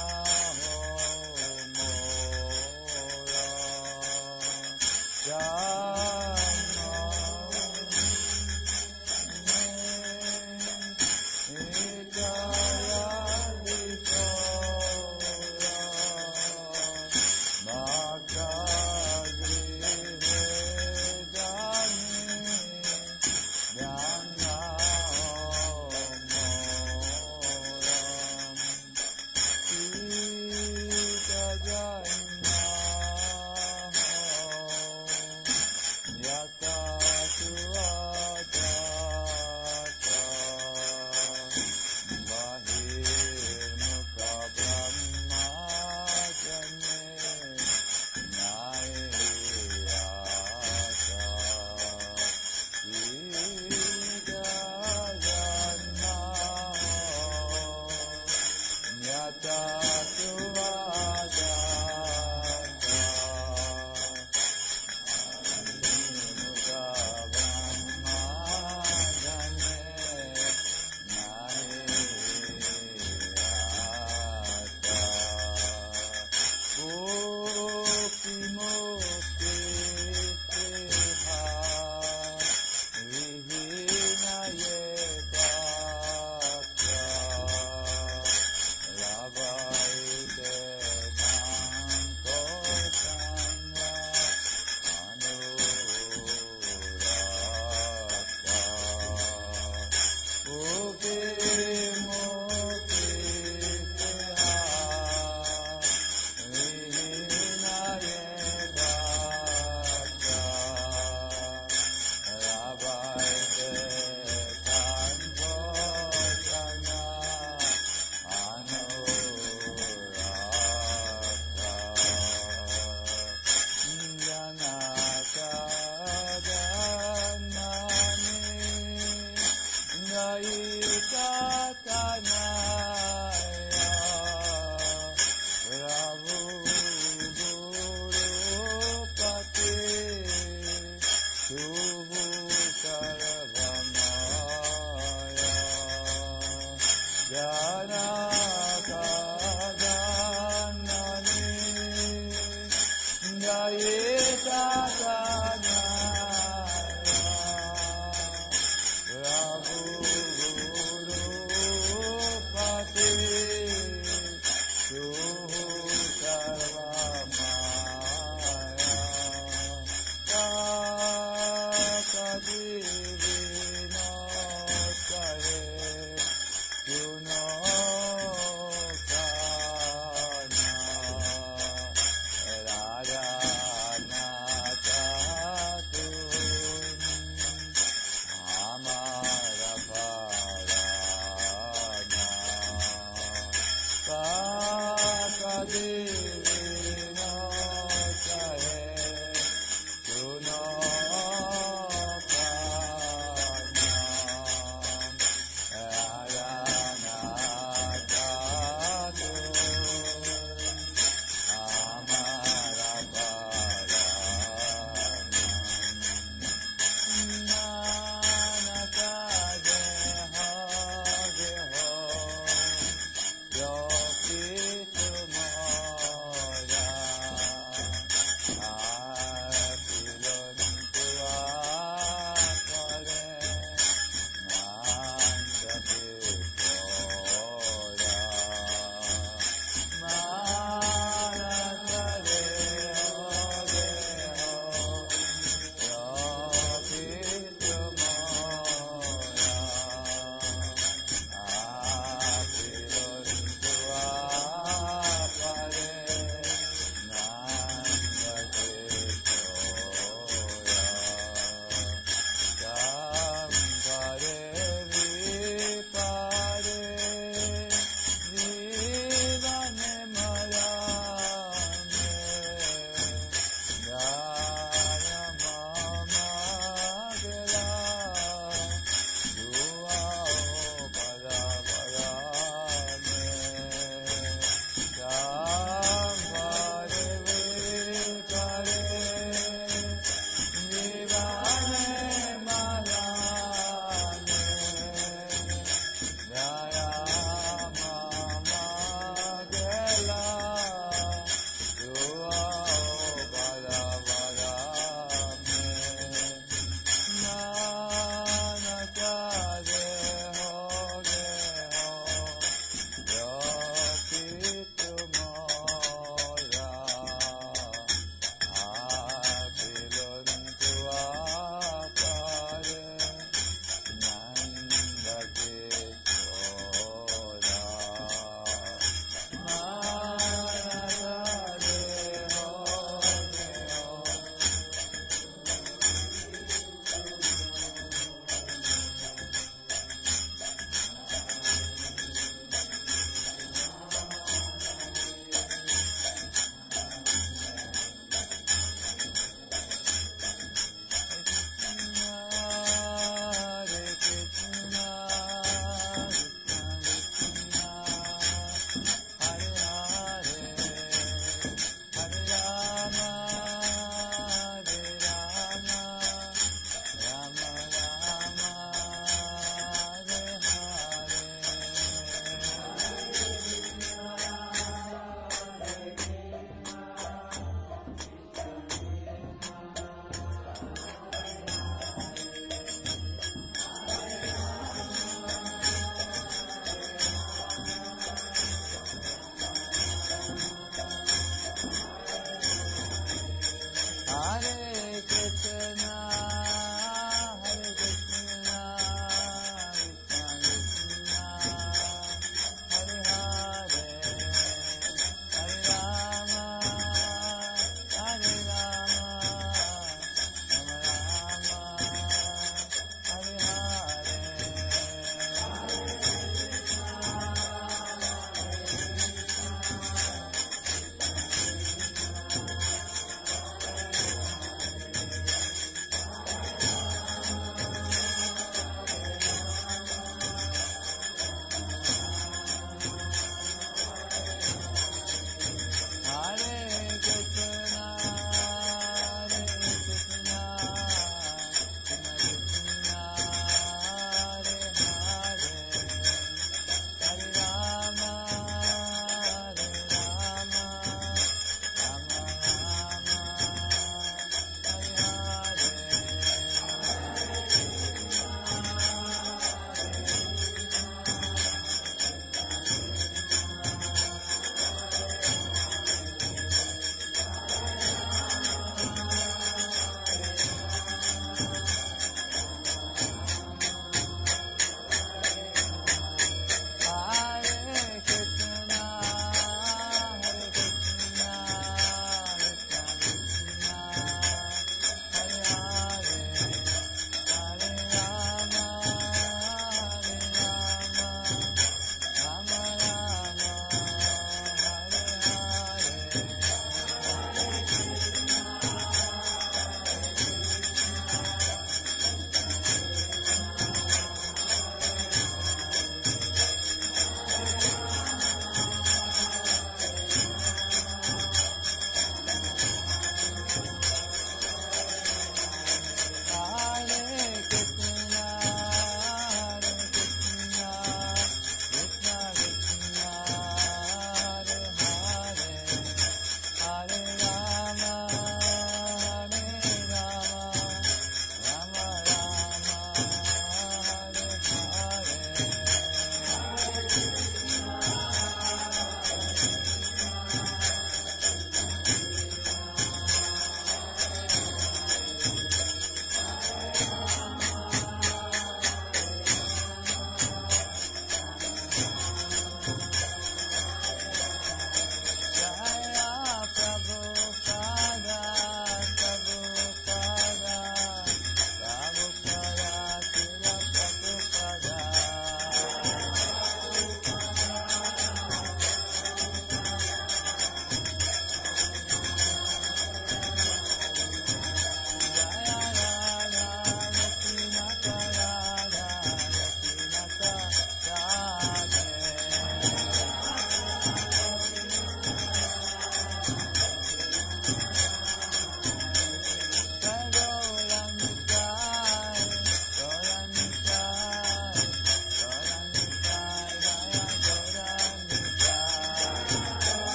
Your peace tomorrow.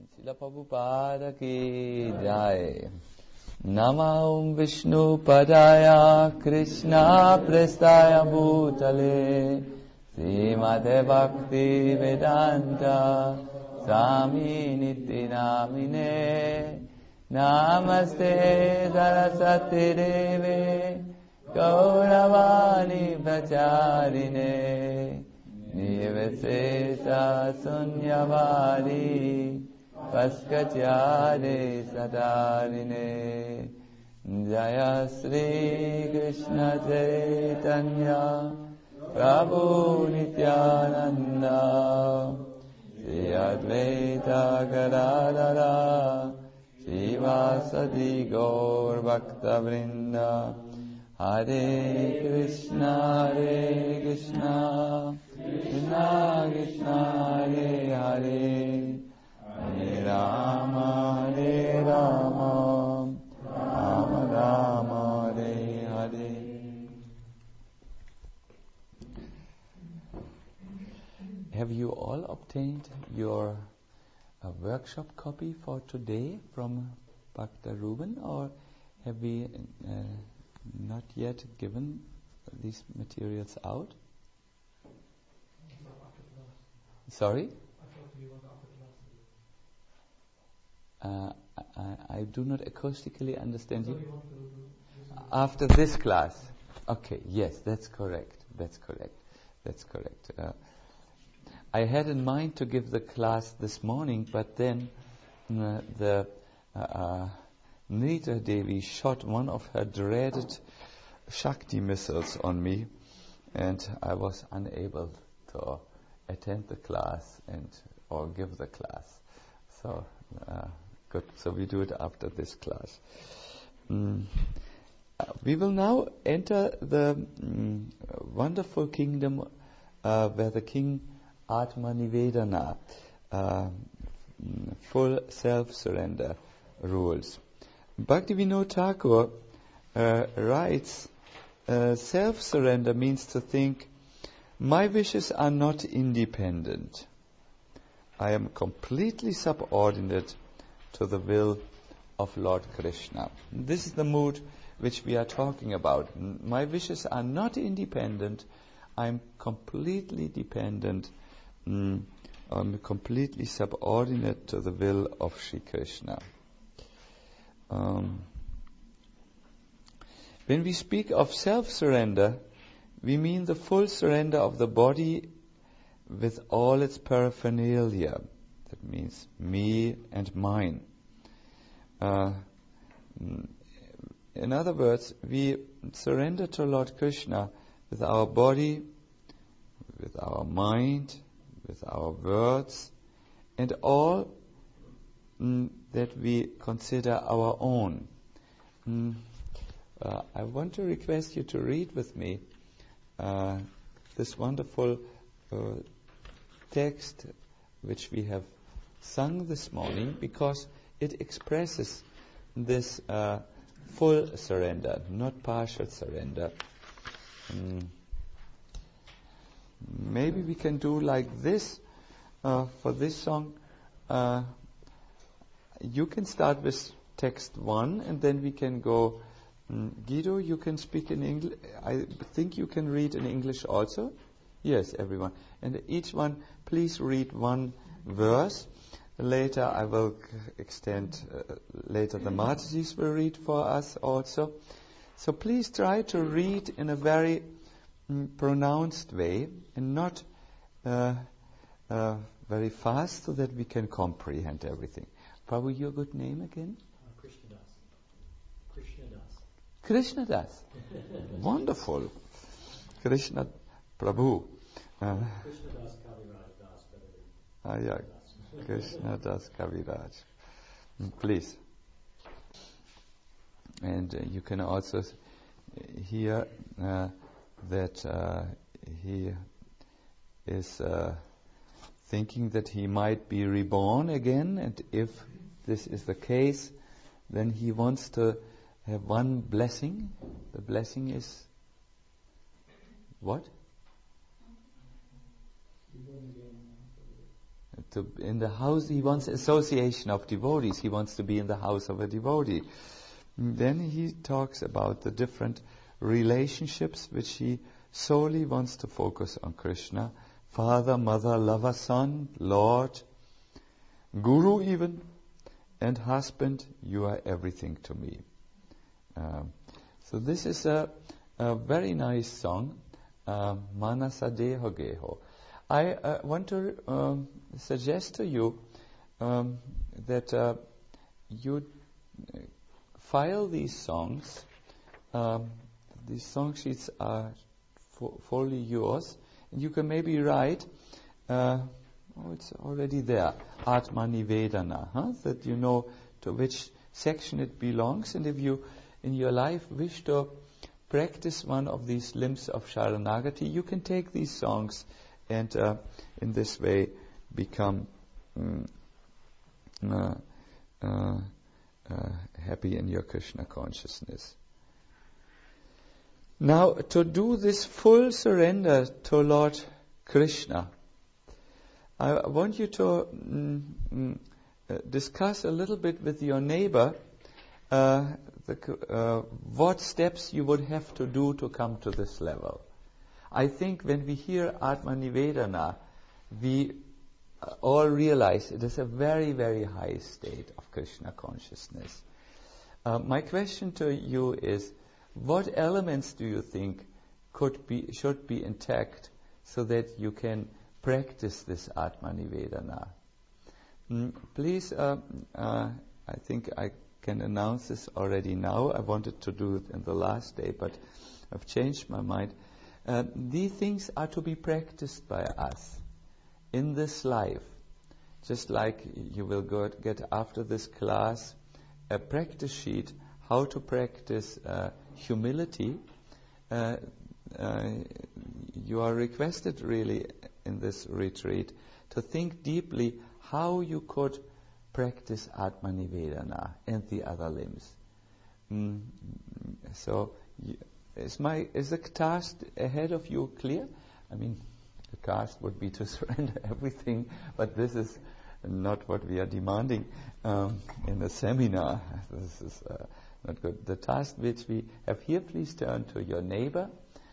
Srila Prabhupada ki jai. Namah Vishnu Padaya Krishna Prestaya Bhutale Srimate Bhakti Vedanta Swami Niti Namine Namaste Saraswati Deve Gauravani Pracharine Nivesesa Sunyavadi Paskatyade Sadarine Jaya Sri Krishna Chaitanya Prabhu Nityananda Sri Advaita Gadadara Srivasadi Gaur Bhakta Vrinda Hare Krishna Krishna Krishna Hare Hare Hare Rama, Hare Rama, Rama Rama, Hare Hare. Have you all obtained your workshop copy for today from Bhakta Ruben, or have we not yet given these materials out? Sorry? I do not acoustically understand you. After this class. Okay, yes, that's correct. I had in mind to give the class this morning, but then the Nita Devi shot one of her dreaded Shakti missiles on me, and I was unable to attend the class or give the class. So good. So we do it after this class. We will now enter the wonderful kingdom where the king Atma Nivedana, full self-surrender, rules. Bhaktivinoda Thakur writes, self-surrender means to think, my wishes are not independent. I am completely subordinate to the will of Lord Krishna. This is the mood which we are talking about. My wishes are not independent. I am completely dependent. I'm completely subordinate to the will of Sri Krishna. When we speak of self-surrender, we mean the full surrender of the body with all its paraphernalia. That means me and mine. In other words, we surrender to Lord Krishna with our body, with our mind, with our words, and all that we consider our own. I want to request you to read with me this wonderful text which we have sung this morning, because it expresses this full surrender, not partial surrender. Maybe we can do like this for this song. You can start with text 1, and then we can go. Guido, you can speak in English. I think you can read in English also. Yes, everyone. And each one, please read one verse. Later I will extend, later the Matatis will read for us also. So please try to read in a very pronounced way and not very fast, so that we can comprehend everything. Prabhu, your good name again? Krishnadas. Wonderful. Krishna Prabhu. Krishnadas Kaviraj Das. Yeah. Krishnadas Kaviraj. Please. And you can also hear that he is thinking that he might be reborn again, and if this is the case, then he wants to have one blessing. The blessing is what? in the house. He wants association of devotees. He wants to be in the house of a devotee. Then he talks about the different relationships which he solely wants to focus on Krishna. Father, mother, lover, son, Lord, Guru even, and husband, you are everything to me. So this is a very nice song, Manasadeho Geho. I want to suggest to you that you file these songs. These song sheets are fully yours, and you can maybe write. It's already there. Atma Nivedana, that you know to which section it belongs, and if you in your life wish to practice one of these limbs of Sharanagati, you can take these songs and in this way become happy in your Krishna consciousness. Now, to do this full surrender to Lord Krishna, I want you to discuss a little bit with your neighbor what steps you would have to do to come to this level. I think when we hear Atma Nivedana, we all realize it is a very, very high state of Krishna consciousness. My question to you is, what elements do you think should be intact so that you can practice this Atma Nivedana? Please, I think I can announce this already now. I wanted to do it in the last day, but I've changed my mind. These things are to be practiced by us in this life. Just like you will get after this class a practice sheet, how to practice humility. You are requested really in this retreat to think deeply how you could practice Atma Nivedana and the other limbs. So, is the task ahead of you clear? I mean, the task would be to surrender everything, but this is not what we are demanding in the seminar. This is not good. The task which we have here, please turn to your neighbor.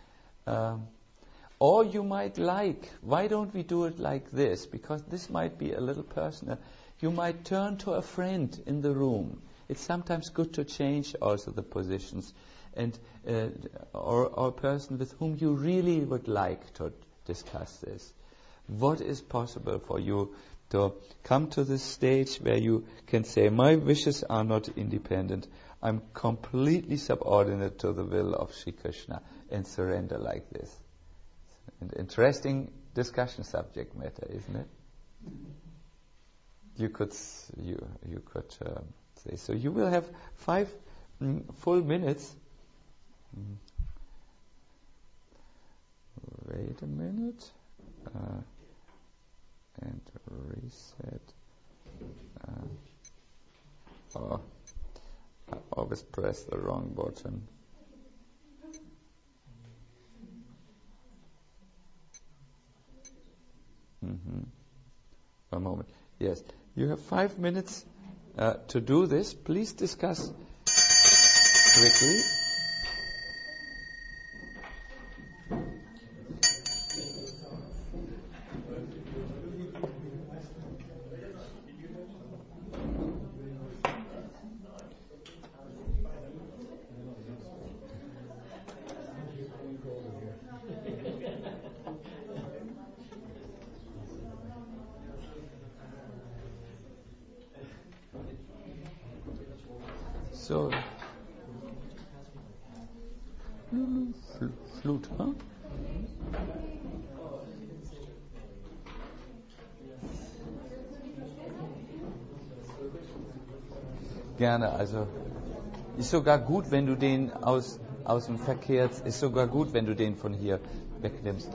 Or you might why don't we do it like this? Because this might be a little personal. You might turn to a friend in the room. It's sometimes good to change also the positions, and or a person with whom you really would like to discuss this. What is possible for you to come to this stage where you can say, my wishes are not independent. I'm completely subordinate to the will of Sri Krishna, and surrender like this. An interesting discussion subject matter, isn't it? You could say so. You will have 5 full minutes. Wait a minute. And reset. I always press the wrong button. One moment. Yes, you have 5 minutes to do this. Please discuss quickly. So, flute, huh? Gerne, also ist sogar gut, wenn du den aus dem Verkehr, ist sogar gut, wenn du den von hier wegnimmst.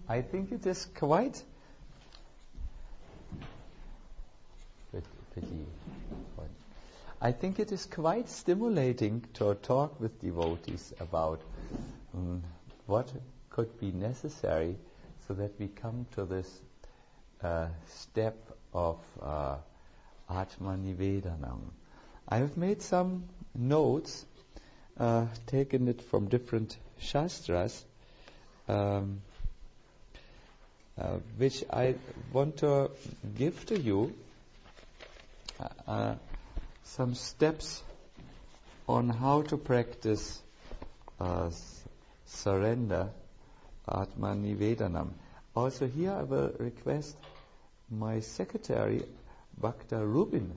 I think it is quite I think it is quite stimulating to talk with devotees about what could be necessary so that we come to this step of Atma Nivedanam. I have made some notes, taken it from different shastras, which I want to give to you. Some steps on how to practice surrender, Atma Nivedanam. Also here I will request my secretary, Bhakta Rubin.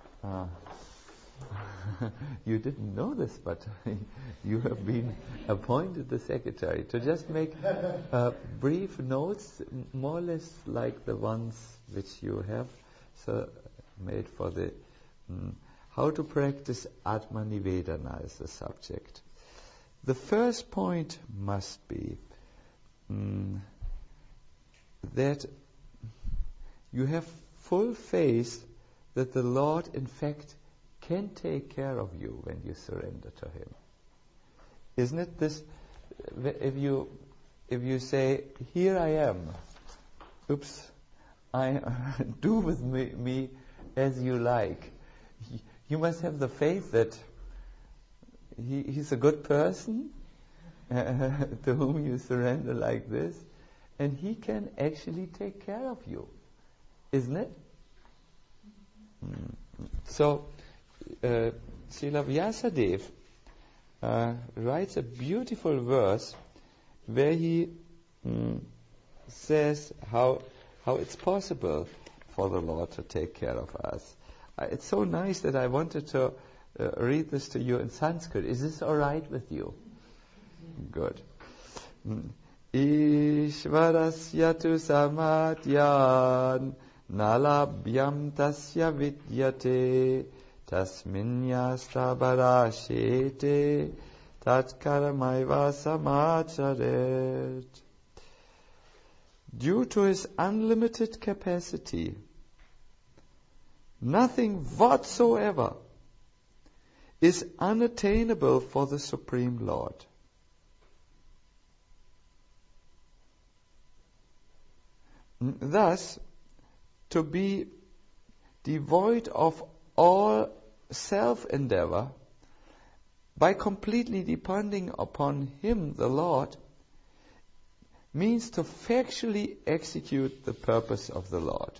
You didn't know this, but you have been appointed the secretary to just make brief notes, more or less like the ones which you have made for the how to practice Atma Nivedana as the subject. The first point must be that you have full faith that the Lord in fact can take care of you when you surrender to Him. Isn't it this? If you say, "Here I am, oops, do with me as you like," you must have the faith that He's a good person to whom you surrender like this, and He can actually take care of you, isn't it? So, Srila Vyasadeva writes a beautiful verse where he says how it's possible for the Lord to take care of us. It's so nice that I wanted to read this to you in Sanskrit. Is this all right with you? Good. Ishvarasya tu samadhyan nalabhyam tasya vidyate tasminyastabharashete tatkaramaiva samacharet. Due to His unlimited capacity, nothing whatsoever is unattainable for the Supreme Lord. Thus, to be devoid of all self-endeavor by completely depending upon Him, the Lord, means to factually execute the purpose of the Lord.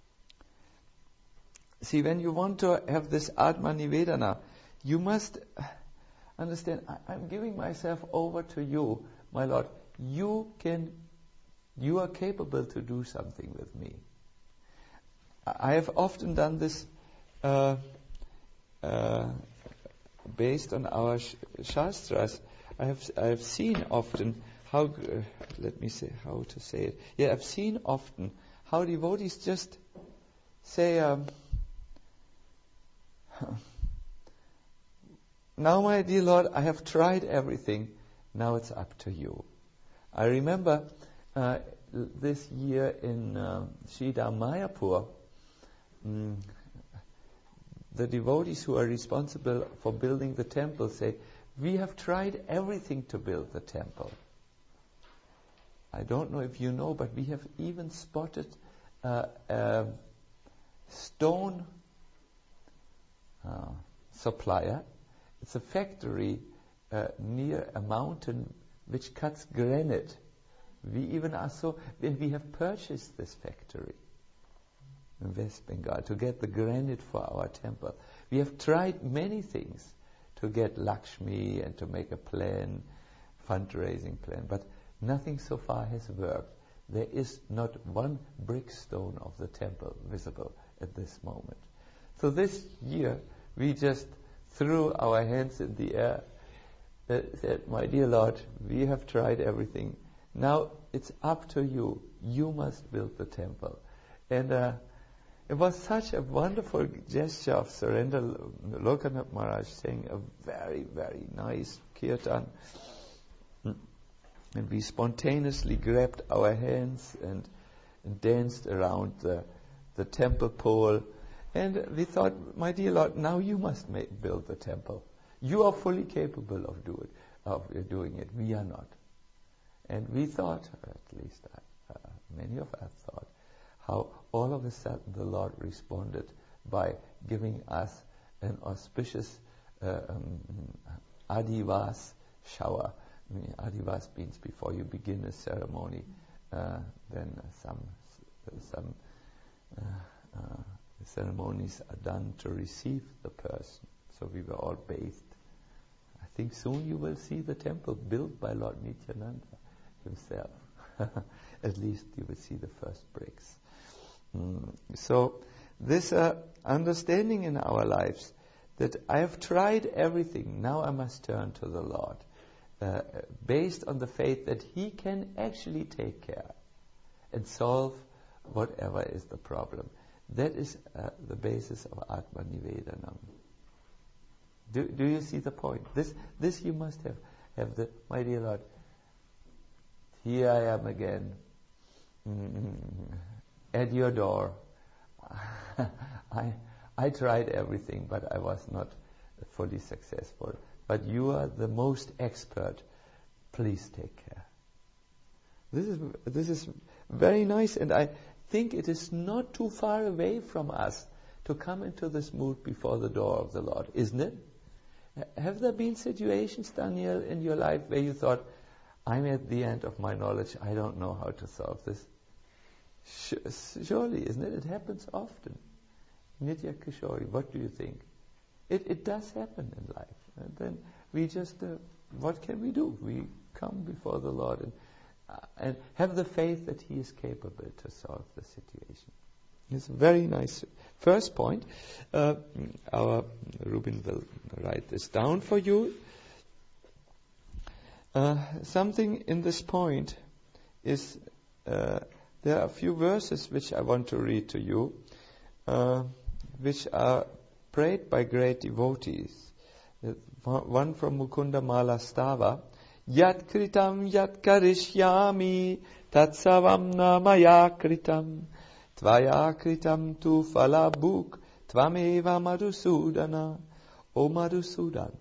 See, when you want to have this Atma Nivedana, you must understand, I'm giving myself over to you, my Lord. You are capable to do something with me. I have often done this based on our shastras. I have seen often how, how to say it. Yeah, I've seen often how devotees just say, now, my dear Lord, I have tried everything. Now it's up to you. I remember this year in Sridham Mayapur, the devotees who are responsible for building the temple say, we have tried everything to build the temple. I don't know if you know, but we have even spotted a stone supplier. It's a factory near a mountain which cuts granite. We even are when we have purchased this factory in West Bengal to get the granite for our temple. We have tried many things to get Lakshmi and to make a plan, fundraising plan, but nothing so far has worked. There is not one brick stone of the temple visible at this moment. So this year we just threw our hands in the air, said, my dear Lord, we have tried everything. Now it's up to you. You must build the temple. And it was such a wonderful gesture of surrender. Lokanath Maharaj sang a very, very nice kirtan. And we spontaneously grabbed our hands and danced around the temple pole. And we thought, my dear Lord, now you must build the temple. You are fully capable of doing it. We are not. And we thought, at least many of us thought, how all of a sudden the Lord responded by giving us an auspicious adivas shower. Adivas means before you begin a ceremony, then some ceremonies are done to receive the person. So we were all bathed. I think soon you will see the temple built by Lord Nityananda himself. At least you will see the first bricks. So this understanding in our lives that I have tried everything, now I must turn to the Lord, based on the faith that He can actually take care and solve whatever is the problem. That is the basis of Atma Nivedanam. Do you see the point? This you must have the, my dear Lord, here I am again, at your door. I tried everything, but I was not fully successful. But you are the most expert. Please take care. This is very nice, and I think it is not too far away from us to come into this mood before the door of the Lord, isn't it? Have there been situations, Daniel, in your life where you thought, I'm at the end of my knowledge, I don't know how to solve this? Surely, isn't it? It happens often. Nitya Kishori, what do you think? It does happen in life. And then we just, what can we do? We come before the Lord and have the faith that He is capable to solve the situation. It's a very nice first point. Our Rubin will write this down for you. Something in this point is, there are a few verses which I want to read to you, which are prayed by great devotees. One from Mukunda Mala Stava. Yat kritam yat karishyami tat savam namaya kritam tvaya kritam tu falabhuk tvameva madhusudana. O Madhusudan,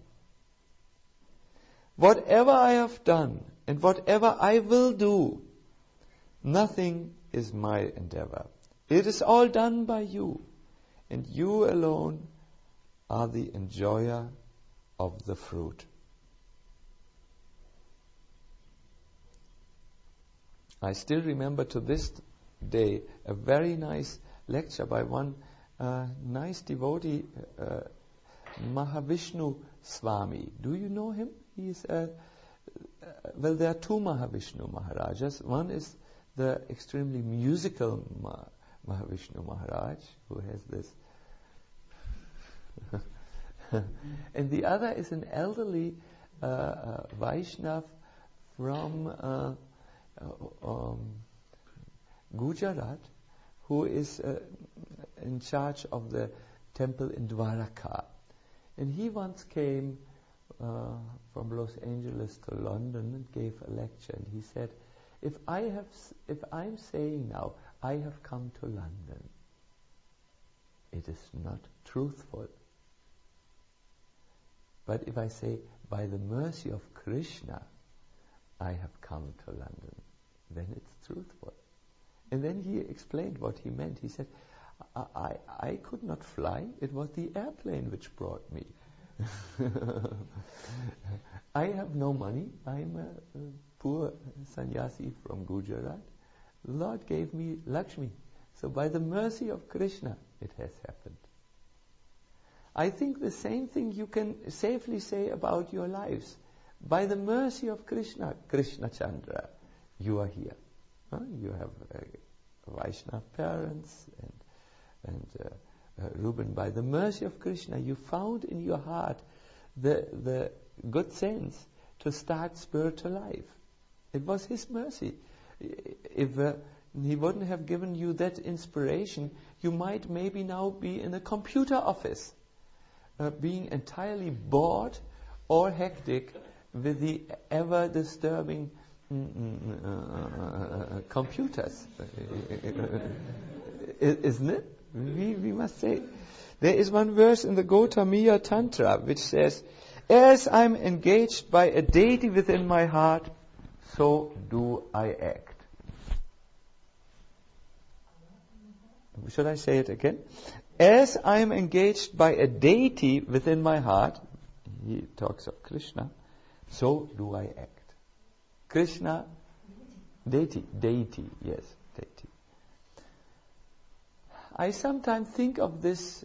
whatever I have done and whatever I will do, nothing is my endeavor. It is all done by you, and you alone are the enjoyer of the fruit. I still remember to this day a very nice lecture by one nice devotee, Mahavishnu Swami. Do you know him? He's well, there are two Mahavishnu Maharajas. One is the extremely musical Mahavishnu Maharaj, who has this. And the other is an elderly Vaishnav from Gujarat, who is in charge of the temple in Dwaraka. And he once came from Los Angeles to London and gave a lecture. And he said, if I'm saying now, I have come to London, it is not truthful. But if I say, by the mercy of Krishna, I have come to London, then it's truthful. And then he explained what he meant. He said, I could not fly. It was the airplane which brought me. I have no money. I'm a poor sannyasi from Gujarat. The Lord gave me Lakshmi. So by the mercy of Krishna, it has happened. I think the same thing you can safely say about your lives. By the mercy of Krishna, Krishna Chandra, you are here. You have Vaishnava parents and Reuben. By the mercy of Krishna, you found in your heart the good sense to start spiritual life. It was His mercy. If He wouldn't have given you that inspiration, you might maybe now be in a computer office, being entirely bored or hectic with the ever-disturbing computers, isn't it? We must say. There is one verse in the Gautamiya Tantra which says, as I'm engaged by a deity within my heart, so do I act. Should I say it again? As I am engaged by a deity within my heart, he talks of Krishna, so do I act. Krishna, deity, yes, deity. I sometimes think of this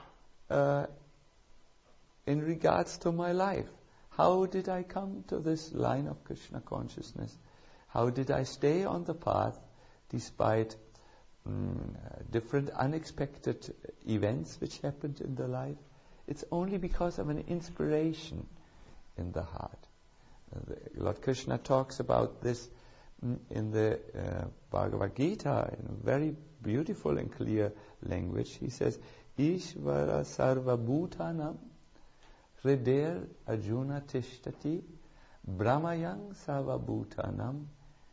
in regards to my life. How did I come to this line of Krishna consciousness? How did I stay on the path despite different unexpected events which happened in the life? It's only because of an inspiration in the heart. Lord Krishna talks about this in the Bhagavad Gita in a very beautiful and clear language. He says, Ishvara sarva bhutanam hrider arjuna tishtati brahmayang sarva bhutanam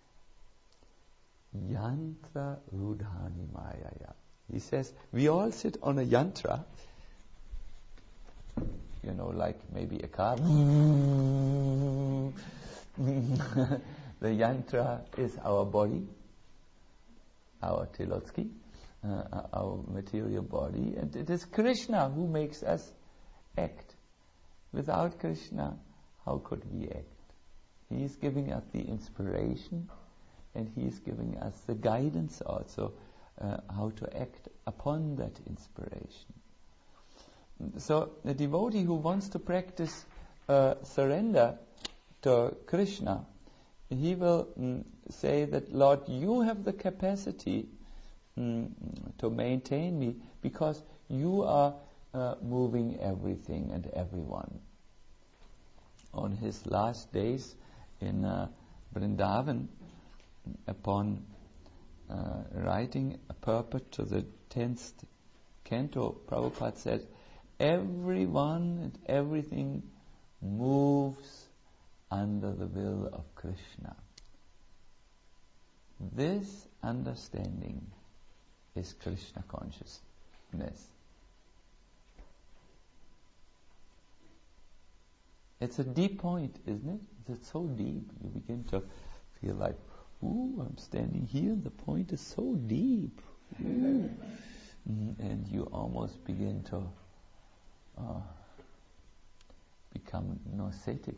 yantra rudhani mayaya. He says, we all sit on a yantra, like maybe a car. The yantra is our body, our Tilotsky, our material body, and it is Krishna who makes us act. Without Krishna, how could we act? He is giving us the inspiration, and He is giving us the guidance also, how to act upon that inspiration. So the devotee who wants to practice surrender to Krishna, he will say that, Lord, you have the capacity to maintain me because you are moving everything and everyone. On his last days in Vrindavan, upon writing a purport to the 10th canto, Prabhupada said, everyone and everything moves under the will of Krishna. This understanding is Krishna consciousness. It's a deep point, isn't it? It's so deep. You begin to feel like, ooh, I'm standing here and the point is so deep. And you almost begin to become nauseatic.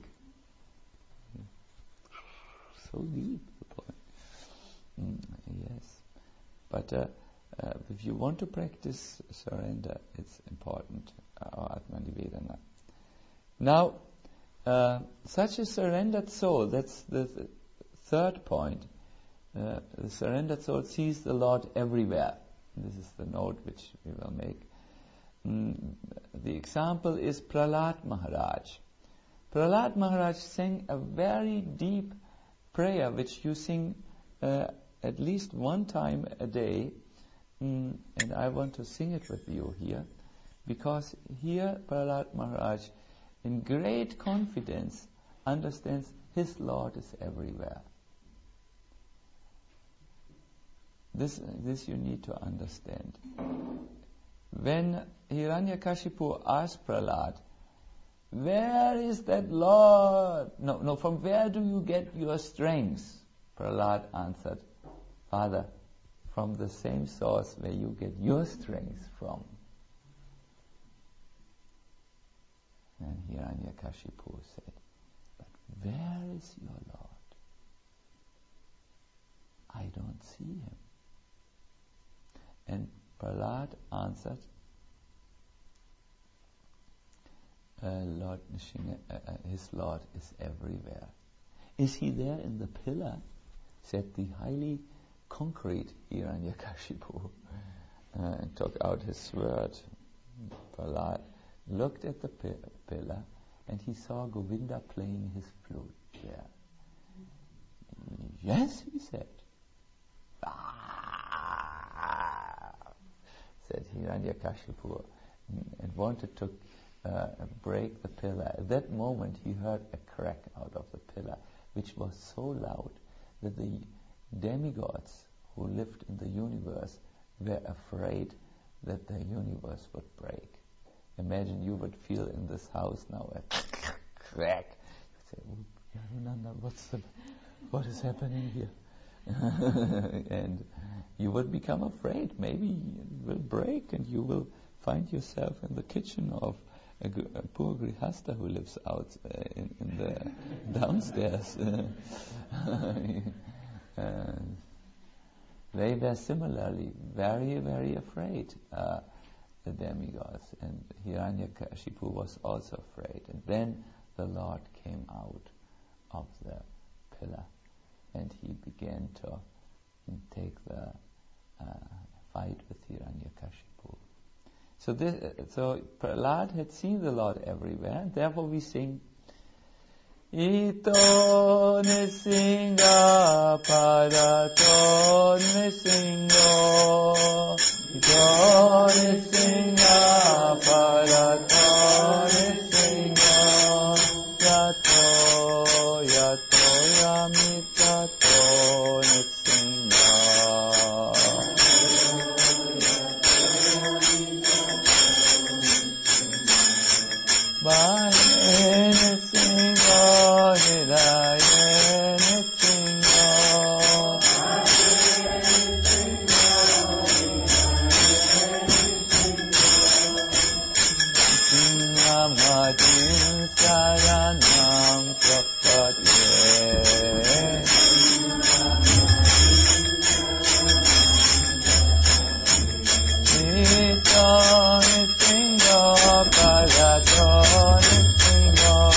So deep, the point. Yes. But if you want to practice surrender, it's important, Atmanivedana. Now, such a surrendered soul, that's the third point. The surrendered soul sees the Lord everywhere. This is the note which we will make. The example is Prahlad Maharaj. Prahlad Maharaj sang a very deep prayer which you sing at least one time a day, and I want to sing it with you here, because here Prahlad Maharaj in great confidence understands his Lord is everywhere. This you need to understand. When Hiranyakashipu asked Prahlad, where is that Lord? No, from where do you get your strength? Prahlad answered, Father, from the same source where you get your strength from. And Hiranyakashipu said, but where is your Lord? I don't see him. And Prahlad answered, Lord Nrsimha, his Lord is everywhere. Is he there in the pillar? Said the highly concrete Hiranyakashipu, and took out his sword. Prahlad looked at the pillar and he saw Govinda playing his flute there. Yes, he said. Said Hiranyakashipu, and wanted to break the pillar. At that moment he heard a crack out of the pillar, which was so loud that the demigods who lived in the universe were afraid that the universe would break. Imagine you would feel in this house now a crack. You say, Yarunanda, what is happening here? And you would become afraid. Maybe it will break and you will find yourself in the kitchen of a poor grihasta who lives out in the downstairs. They were similarly very, very afraid, the demigods, and Hiranyakashipu was also afraid. And then the Lord came out of the pillar, and he began to take the fight with Hiranyakashipu. So Prahlad had seen the Lord everywhere, and therefore we sing, Ito Nisinga Parato Nisingo, Ito Nisinga Parato Nisingo, Yato Yamitato Nisinga. Bhayene Singo Hidayene Singo, Singamadin Saranam Prapatye, Ito Nisingo Parato Nisingo,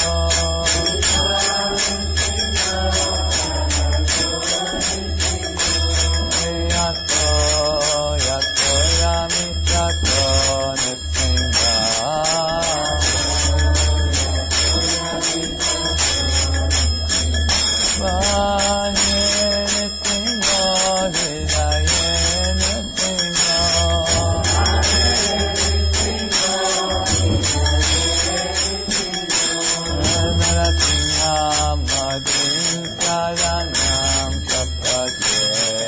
Yato Yamitato Nisinga. Vayene Singo Hidayene Singo, Narasimhamadin Saranam Prapatye.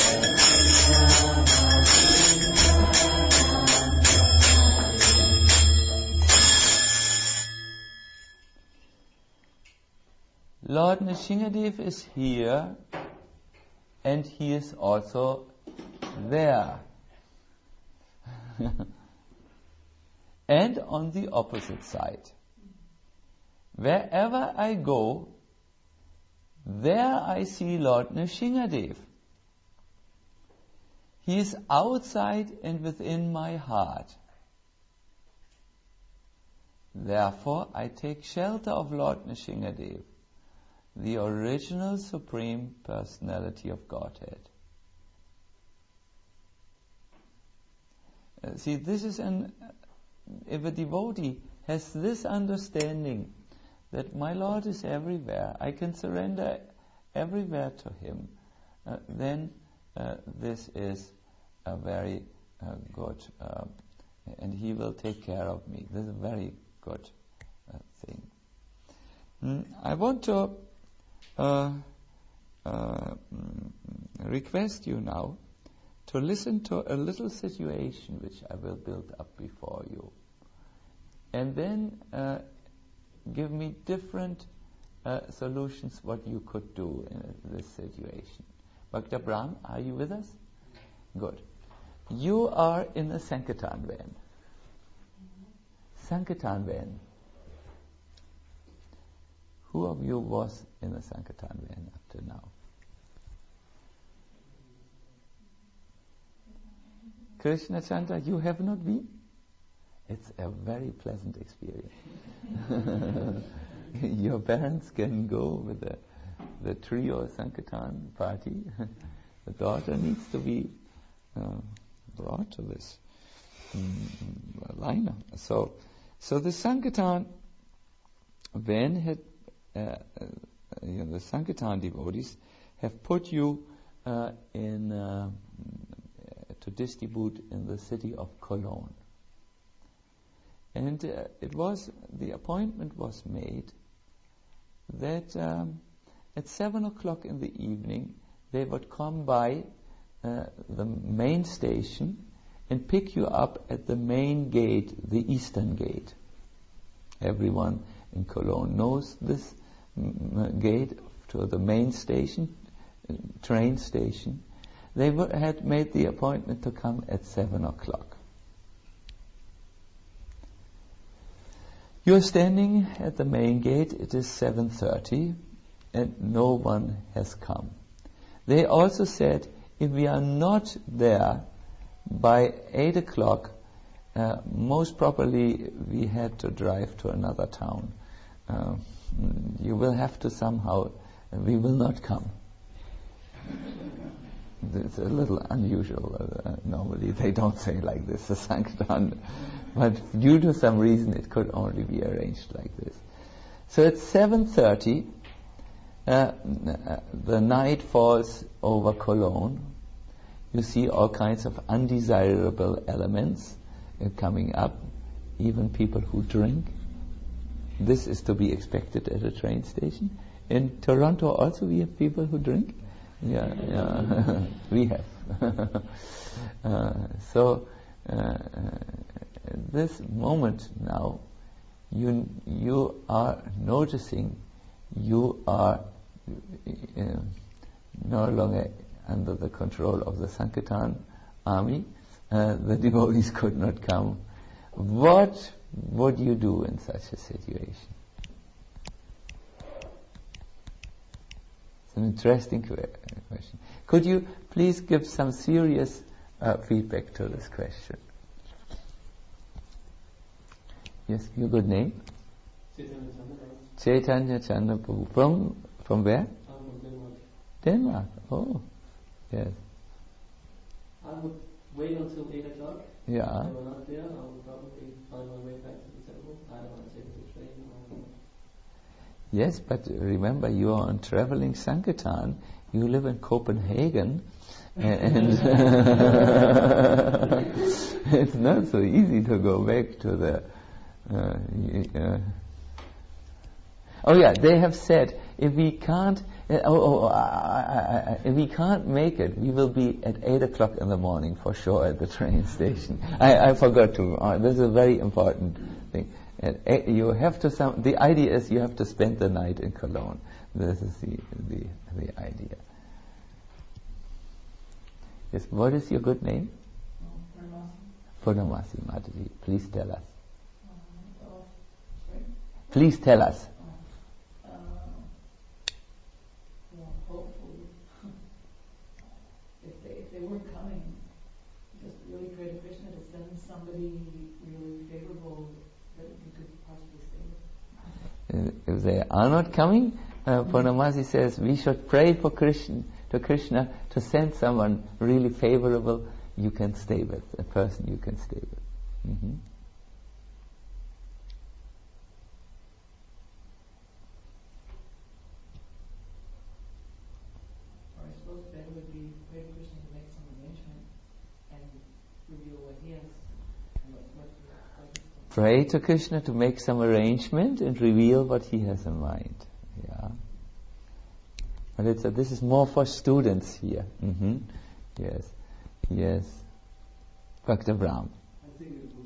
Lord Nrsingadev is here, and he is also there. And on the opposite side, wherever I go, there I see Lord Nrsingadev. He is outside and within my heart. Therefore, I take shelter of Lord Nrsingadev, the original Supreme Personality of Godhead. See, this is if a devotee has this understanding that my Lord is everywhere, I can surrender everywhere to Him, then this is a very good, and He will take care of me. This is a very good thing. I want to request you now to listen to a little situation which I will build up before you, and then give me different solutions what you could do in this situation. Bhakta Brahm, are you with us? Good. You are in a Sankirtan van. Sankirtan van. Who of you was in a Sankirtan van up to now? Krishna Chandra, you have not been? It's a very pleasant experience. Your parents can go with the trio Sankirtan party. The daughter needs to be brought to this liner. So the Sankirtan van had the Sankirtan devotees have put you to distribute in the city of Cologne. And the appointment was made that at 7 o'clock in the evening, they would come by the main station and pick you up at the main gate, the eastern gate. Everyone in Cologne knows this gate to the main station, train station. They had made the appointment to come at 7 o'clock. You're standing at the main gate, it is 7:30, and no one has come. They also said, if we are not there by 8 o'clock, most probably we had to drive to another town. You will have to somehow, we will not come. It's a little unusual. Normally they don't say like this, the Sankirtan. But due to some reason it could only be arranged like this. So at 7:30, the night falls over Cologne. You see all kinds of undesirable elements coming up, even people who drink. This is to be expected at a train station. In Toronto also we have people who drink. Yeah, we have. This moment now, you are noticing you are no longer under the control of the Sankirtan army. The devotees could not come. What would you do in such a situation? It's an interesting question. Could you please give some serious feedback to this question? Yes, your good name? Chaitanya Chandra Prabhu. From where? I'm from Denmark. Denmark. Oh, yes. I would wait until 8 o'clock. Yeah. If I were not there, I would probably find my way back to the temple. I don't want to take the train or... Yes, but remember, you are on traveling Sankirtan. You live in Copenhagen, and it's not so easy to go back to the. Oh yeah, they have said if we can't, if we can't make it, we will be at 8 o'clock in the morning for sure at the train station. I forgot to. This is a very important thing. You have to. The idea is you have to spend the night in Cologne. This is the idea. Yes. What is your good name? Purnamasi Mataji. Please tell us. Please tell us. Hopefully, if they weren't coming, just really pray to Krishna to send somebody really favorable that you could possibly stay with. If they are not coming, Purnamasi says we should pray for Krishna to send someone really favorable you can stay with, a person you can stay with. Mm-hmm. Pray to Krishna to make some arrangement and reveal what he has in mind. Yeah. But this is more for students here. Mm-hmm. Yes. Yes. Bhakta Brahm. I think it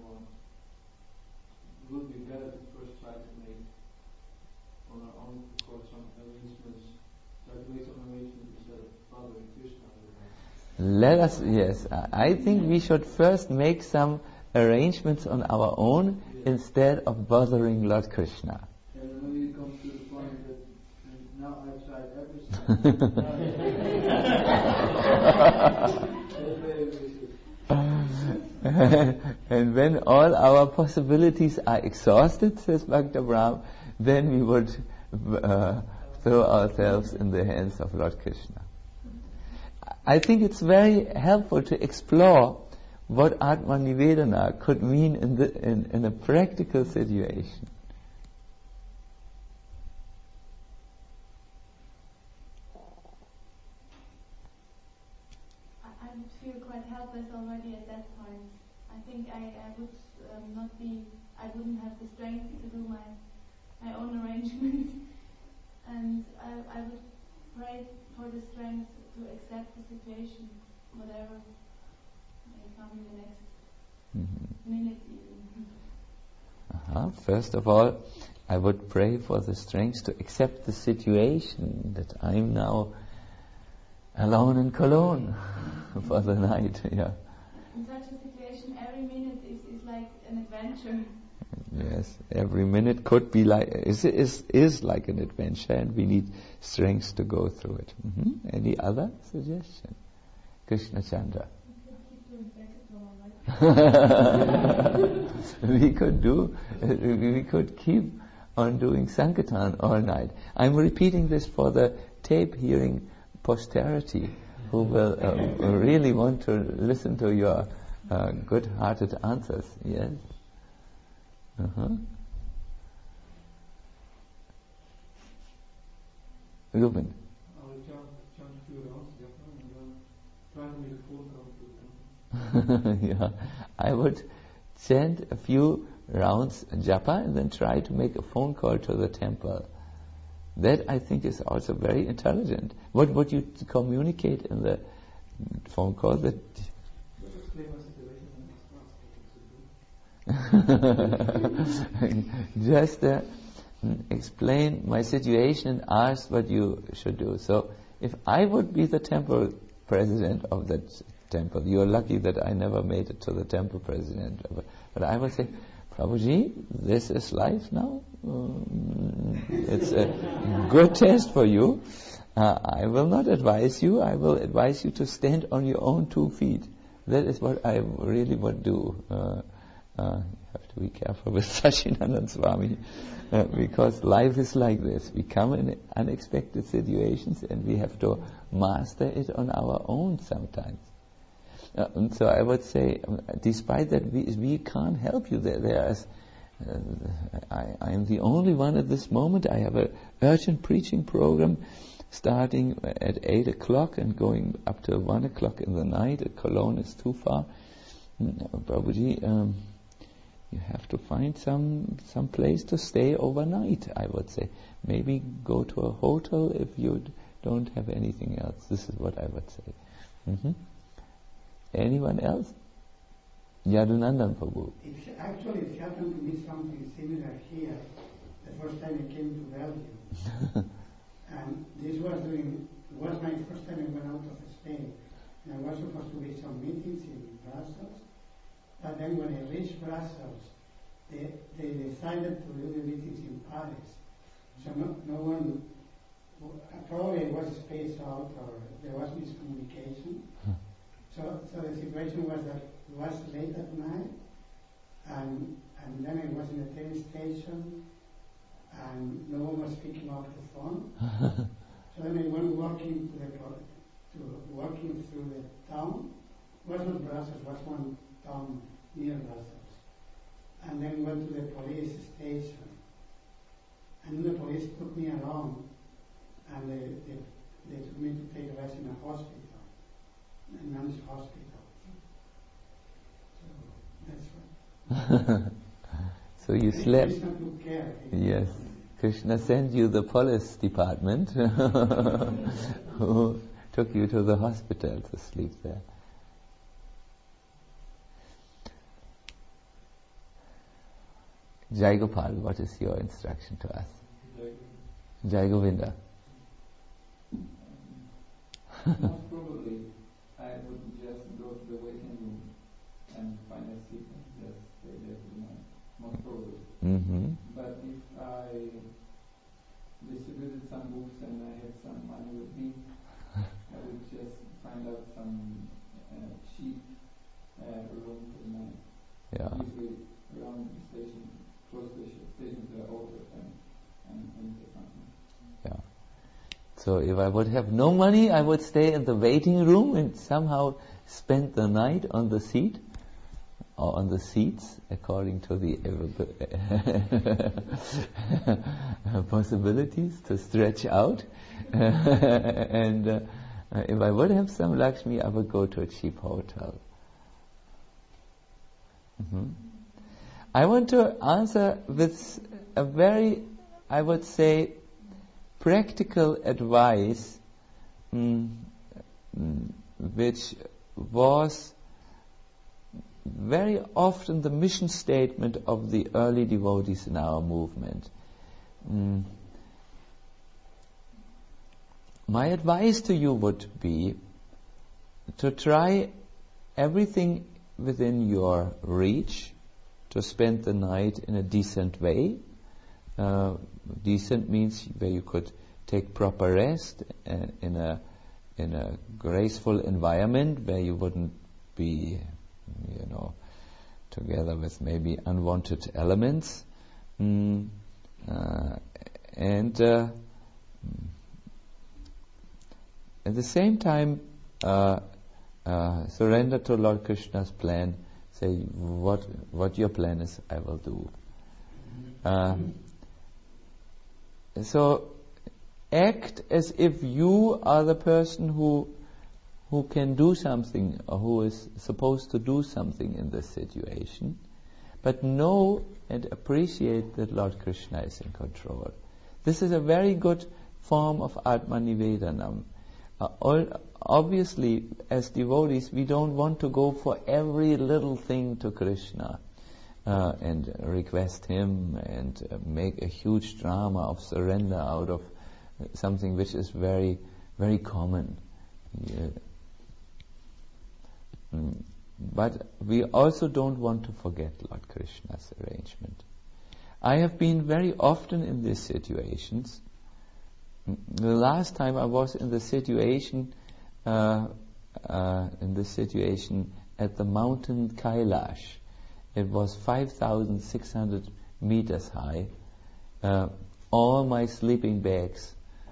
would be better to first try to make on our own accord some arrangements. Try to make some arrangements instead of bothering Krishna. Let us, yes. I think we should first make some arrangements on our own instead of bothering Lord Krishna. And when you come to the point that now I've tried everything. And when all our possibilities are exhausted, says Bhakta Brahm, then we would throw ourselves in the hands of Lord Krishna. I think it's very helpful to explore what Atma Nivedana could mean in a practical situation. I would feel quite helpless already at that point. I think I wouldn't have the strength to do my own arrangement. and I would pray for the strength to accept the situation, whatever may come in the next minute even. First of all, I would pray for the strength to accept the situation that I'm now alone in Cologne for the night. Yeah. In such a situation, every minute is like an adventure. Yes, every minute could be like is like an adventure, and we need strength to go through it. Any other suggestion? Krishna Chandra. We could keep on doing Sankirtan all night. I'm repeating this for the tape hearing posterity who will really want to listen to your good-hearted answers. Yes? Ruben. I'll chant a few rounds, and try to make a phone call to them. Yeah, I would chant a few rounds japa and then try to make a phone call to the temple. That I think is also very intelligent. What would you communicate in the phone call? That just explain my situation and ask what you should do. So if I would be the temple president of that temple, you're lucky that I never made it to the temple president, but I would say, Prabhuji, this is life now. It's a good test for you. I will not advise you. I will advise you to stand on your own 2 feet. That is what I really would do. You have to be careful with Sachinandan Swami because life is like this. We come in unexpected situations and we have to master it on our own sometimes. And so I would say, despite that we can't help you. I am the only one at this moment. I have an urgent preaching program starting at 8 o'clock and going up to 1 o'clock in the night. Cologne is too far. Prabhuji, you have to find some place to stay overnight, I would say. Maybe go to a hotel if you don't have anything else. This is what I would say. Anyone else? Yadunandan Prabhu. It happened to me something similar here the first time I came to Belgium. And this was my first time I went out of Spain. And I was supposed to be some meetings in Brussels. But then when I reached Brussels, they decided to do the meetings in Paris. So no one, probably I was spaced out or there was miscommunication. So the situation was that it was late at night, and then I was in a train station, and no one was picking up the phone. So then I went walking through the town. It wasn't Brussels, it was one town near Brussels. And then went to the police station. And the police took me around, and they took me to take rest in a hospital. A men's hospital. So that's what. So you slept. Krishna took care. Yes. Krishna sent you the police department who took you to the hospital to sleep there. Jai Gopal, what is your instruction to us? Jai Govinda. Most probably, I would just go to the waiting room and find a seat and just stay there for the night. Most probably. But if I distributed some books and I had some money with me, I would just find out some cheap room for the night. Yeah. Usually around the station, close to the station to the altar and get something. Yeah. So if I would have no money, I would stay in the waiting room and somehow spend the night on the seat or on the seats, according to the possibilities to stretch out. And if I would have some Lakshmi, I would go to a cheap hotel. I want to answer with a very, I would say, practical advice which was very often the mission statement of the early devotees in our movement. My advice to you would be to try everything within your reach to spend the night in a decent way. Decent means where you could take proper rest in a graceful environment where you wouldn't be, together with maybe unwanted elements, and at the same time surrender to Lord Krishna's plan. Say, what your plan is, I will do. So act as if you are the person who can do something, or who is supposed to do something in this situation, but know and appreciate that Lord Krishna is in control. This is a very good form of Atmanivedanam. Obviously, as devotees, we don't want to go for every little thing to Krishna and request him and make a huge drama of surrender out of something which is very, very common. Yeah. But we also don't want to forget Lord Krishna's arrangement. I have been very often in these situations. The last time I was in the situation at the mountain Kailash. It was 5,600 meters high. All my sleeping bags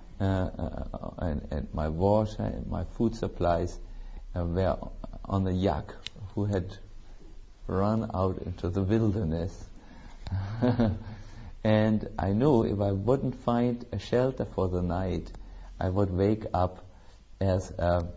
and my water and my food supplies were on a yak who had run out into the wilderness. And I knew if I wouldn't find a shelter for the night, I would wake up as a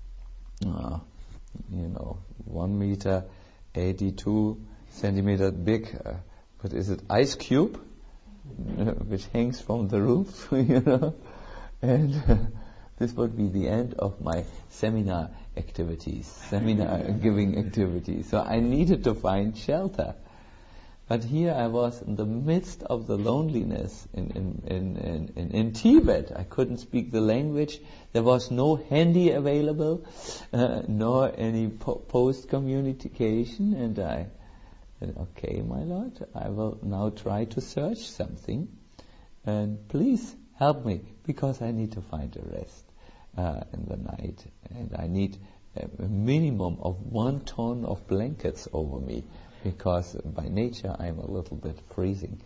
1 meter 82 centimeter big, what is it, ice cube, which hangs from the roof, and this would be the end of my seminar giving activities. So I needed to find shelter. But here I was in the midst of the loneliness in Tibet. I couldn't speak the language. There was no handy available, nor any post communication. And I said, okay, my Lord, I will now try to search something. And please help me, because I need to find a rest in the night. And I need a minimum of 1 ton of blankets over me, because by nature I'm a little bit freezing.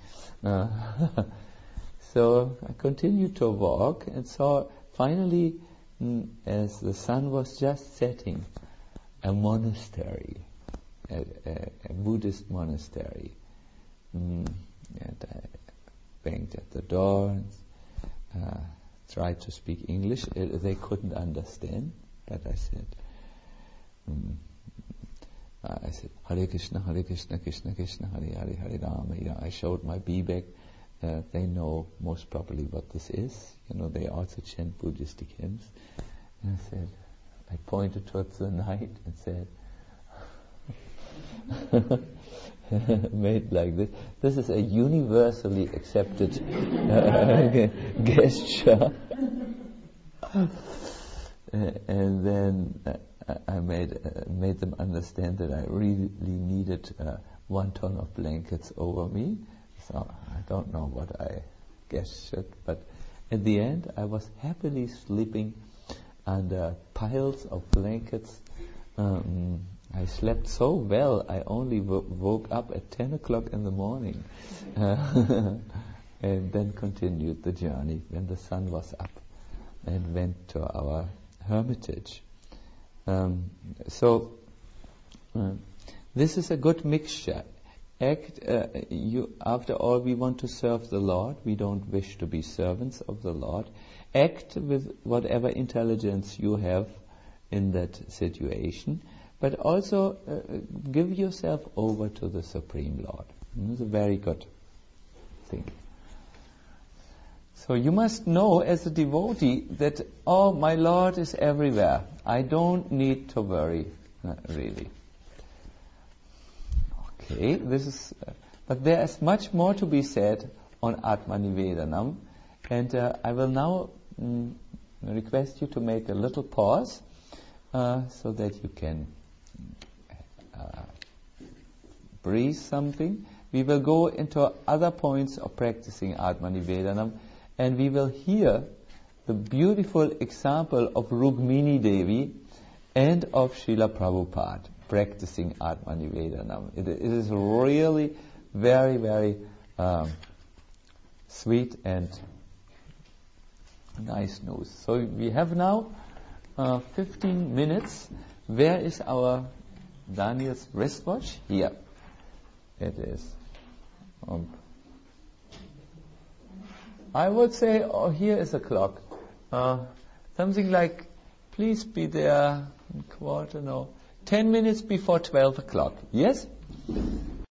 So I continued to walk and saw finally, as the sun was just setting, a monastery, a Buddhist monastery. And I banged at the door and tried to speak English. They couldn't understand, but I said, Hare Krishna, Krishna Krishna, Hare Hare, Hare Rama. I showed my bag. They know most probably what this is. They also chant Buddhistic hymns. And I pointed towards the night and said, made like this. This is a universally accepted gesture. And then I made them understand that I really needed 1 ton of blankets over me. So I don't know what I gestured, but at the end I was happily sleeping under piles of blankets. I slept so well, I only woke up at 10 o'clock in the morning and then continued the journey when the sun was up and went to our hermitage. This is a good mixture. After all, we want to serve the Lord. We don't wish to be servants of the Lord. Act with whatever intelligence you have in that situation, but also give yourself over to the Supreme Lord. It's a very good thing. So you must know as a devotee that, oh, my Lord is everywhere. I don't need to worry, really. Okay, but there is much more to be said on Atmanivedanam, and I will now request you to make a little pause so that you can breathe something. We will go into other points of practicing Atmanivedanam, and we will hear the beautiful example of Rukmini Devi and of Srila Prabhupada practicing Atmanivedanam. It is really very, very sweet and nice news. So we have now 15 minutes. Where is our Daniel's wristwatch? Here. It is. I would say, here is a clock. Something like, please be there 10 minutes before 12 o'clock. Yes?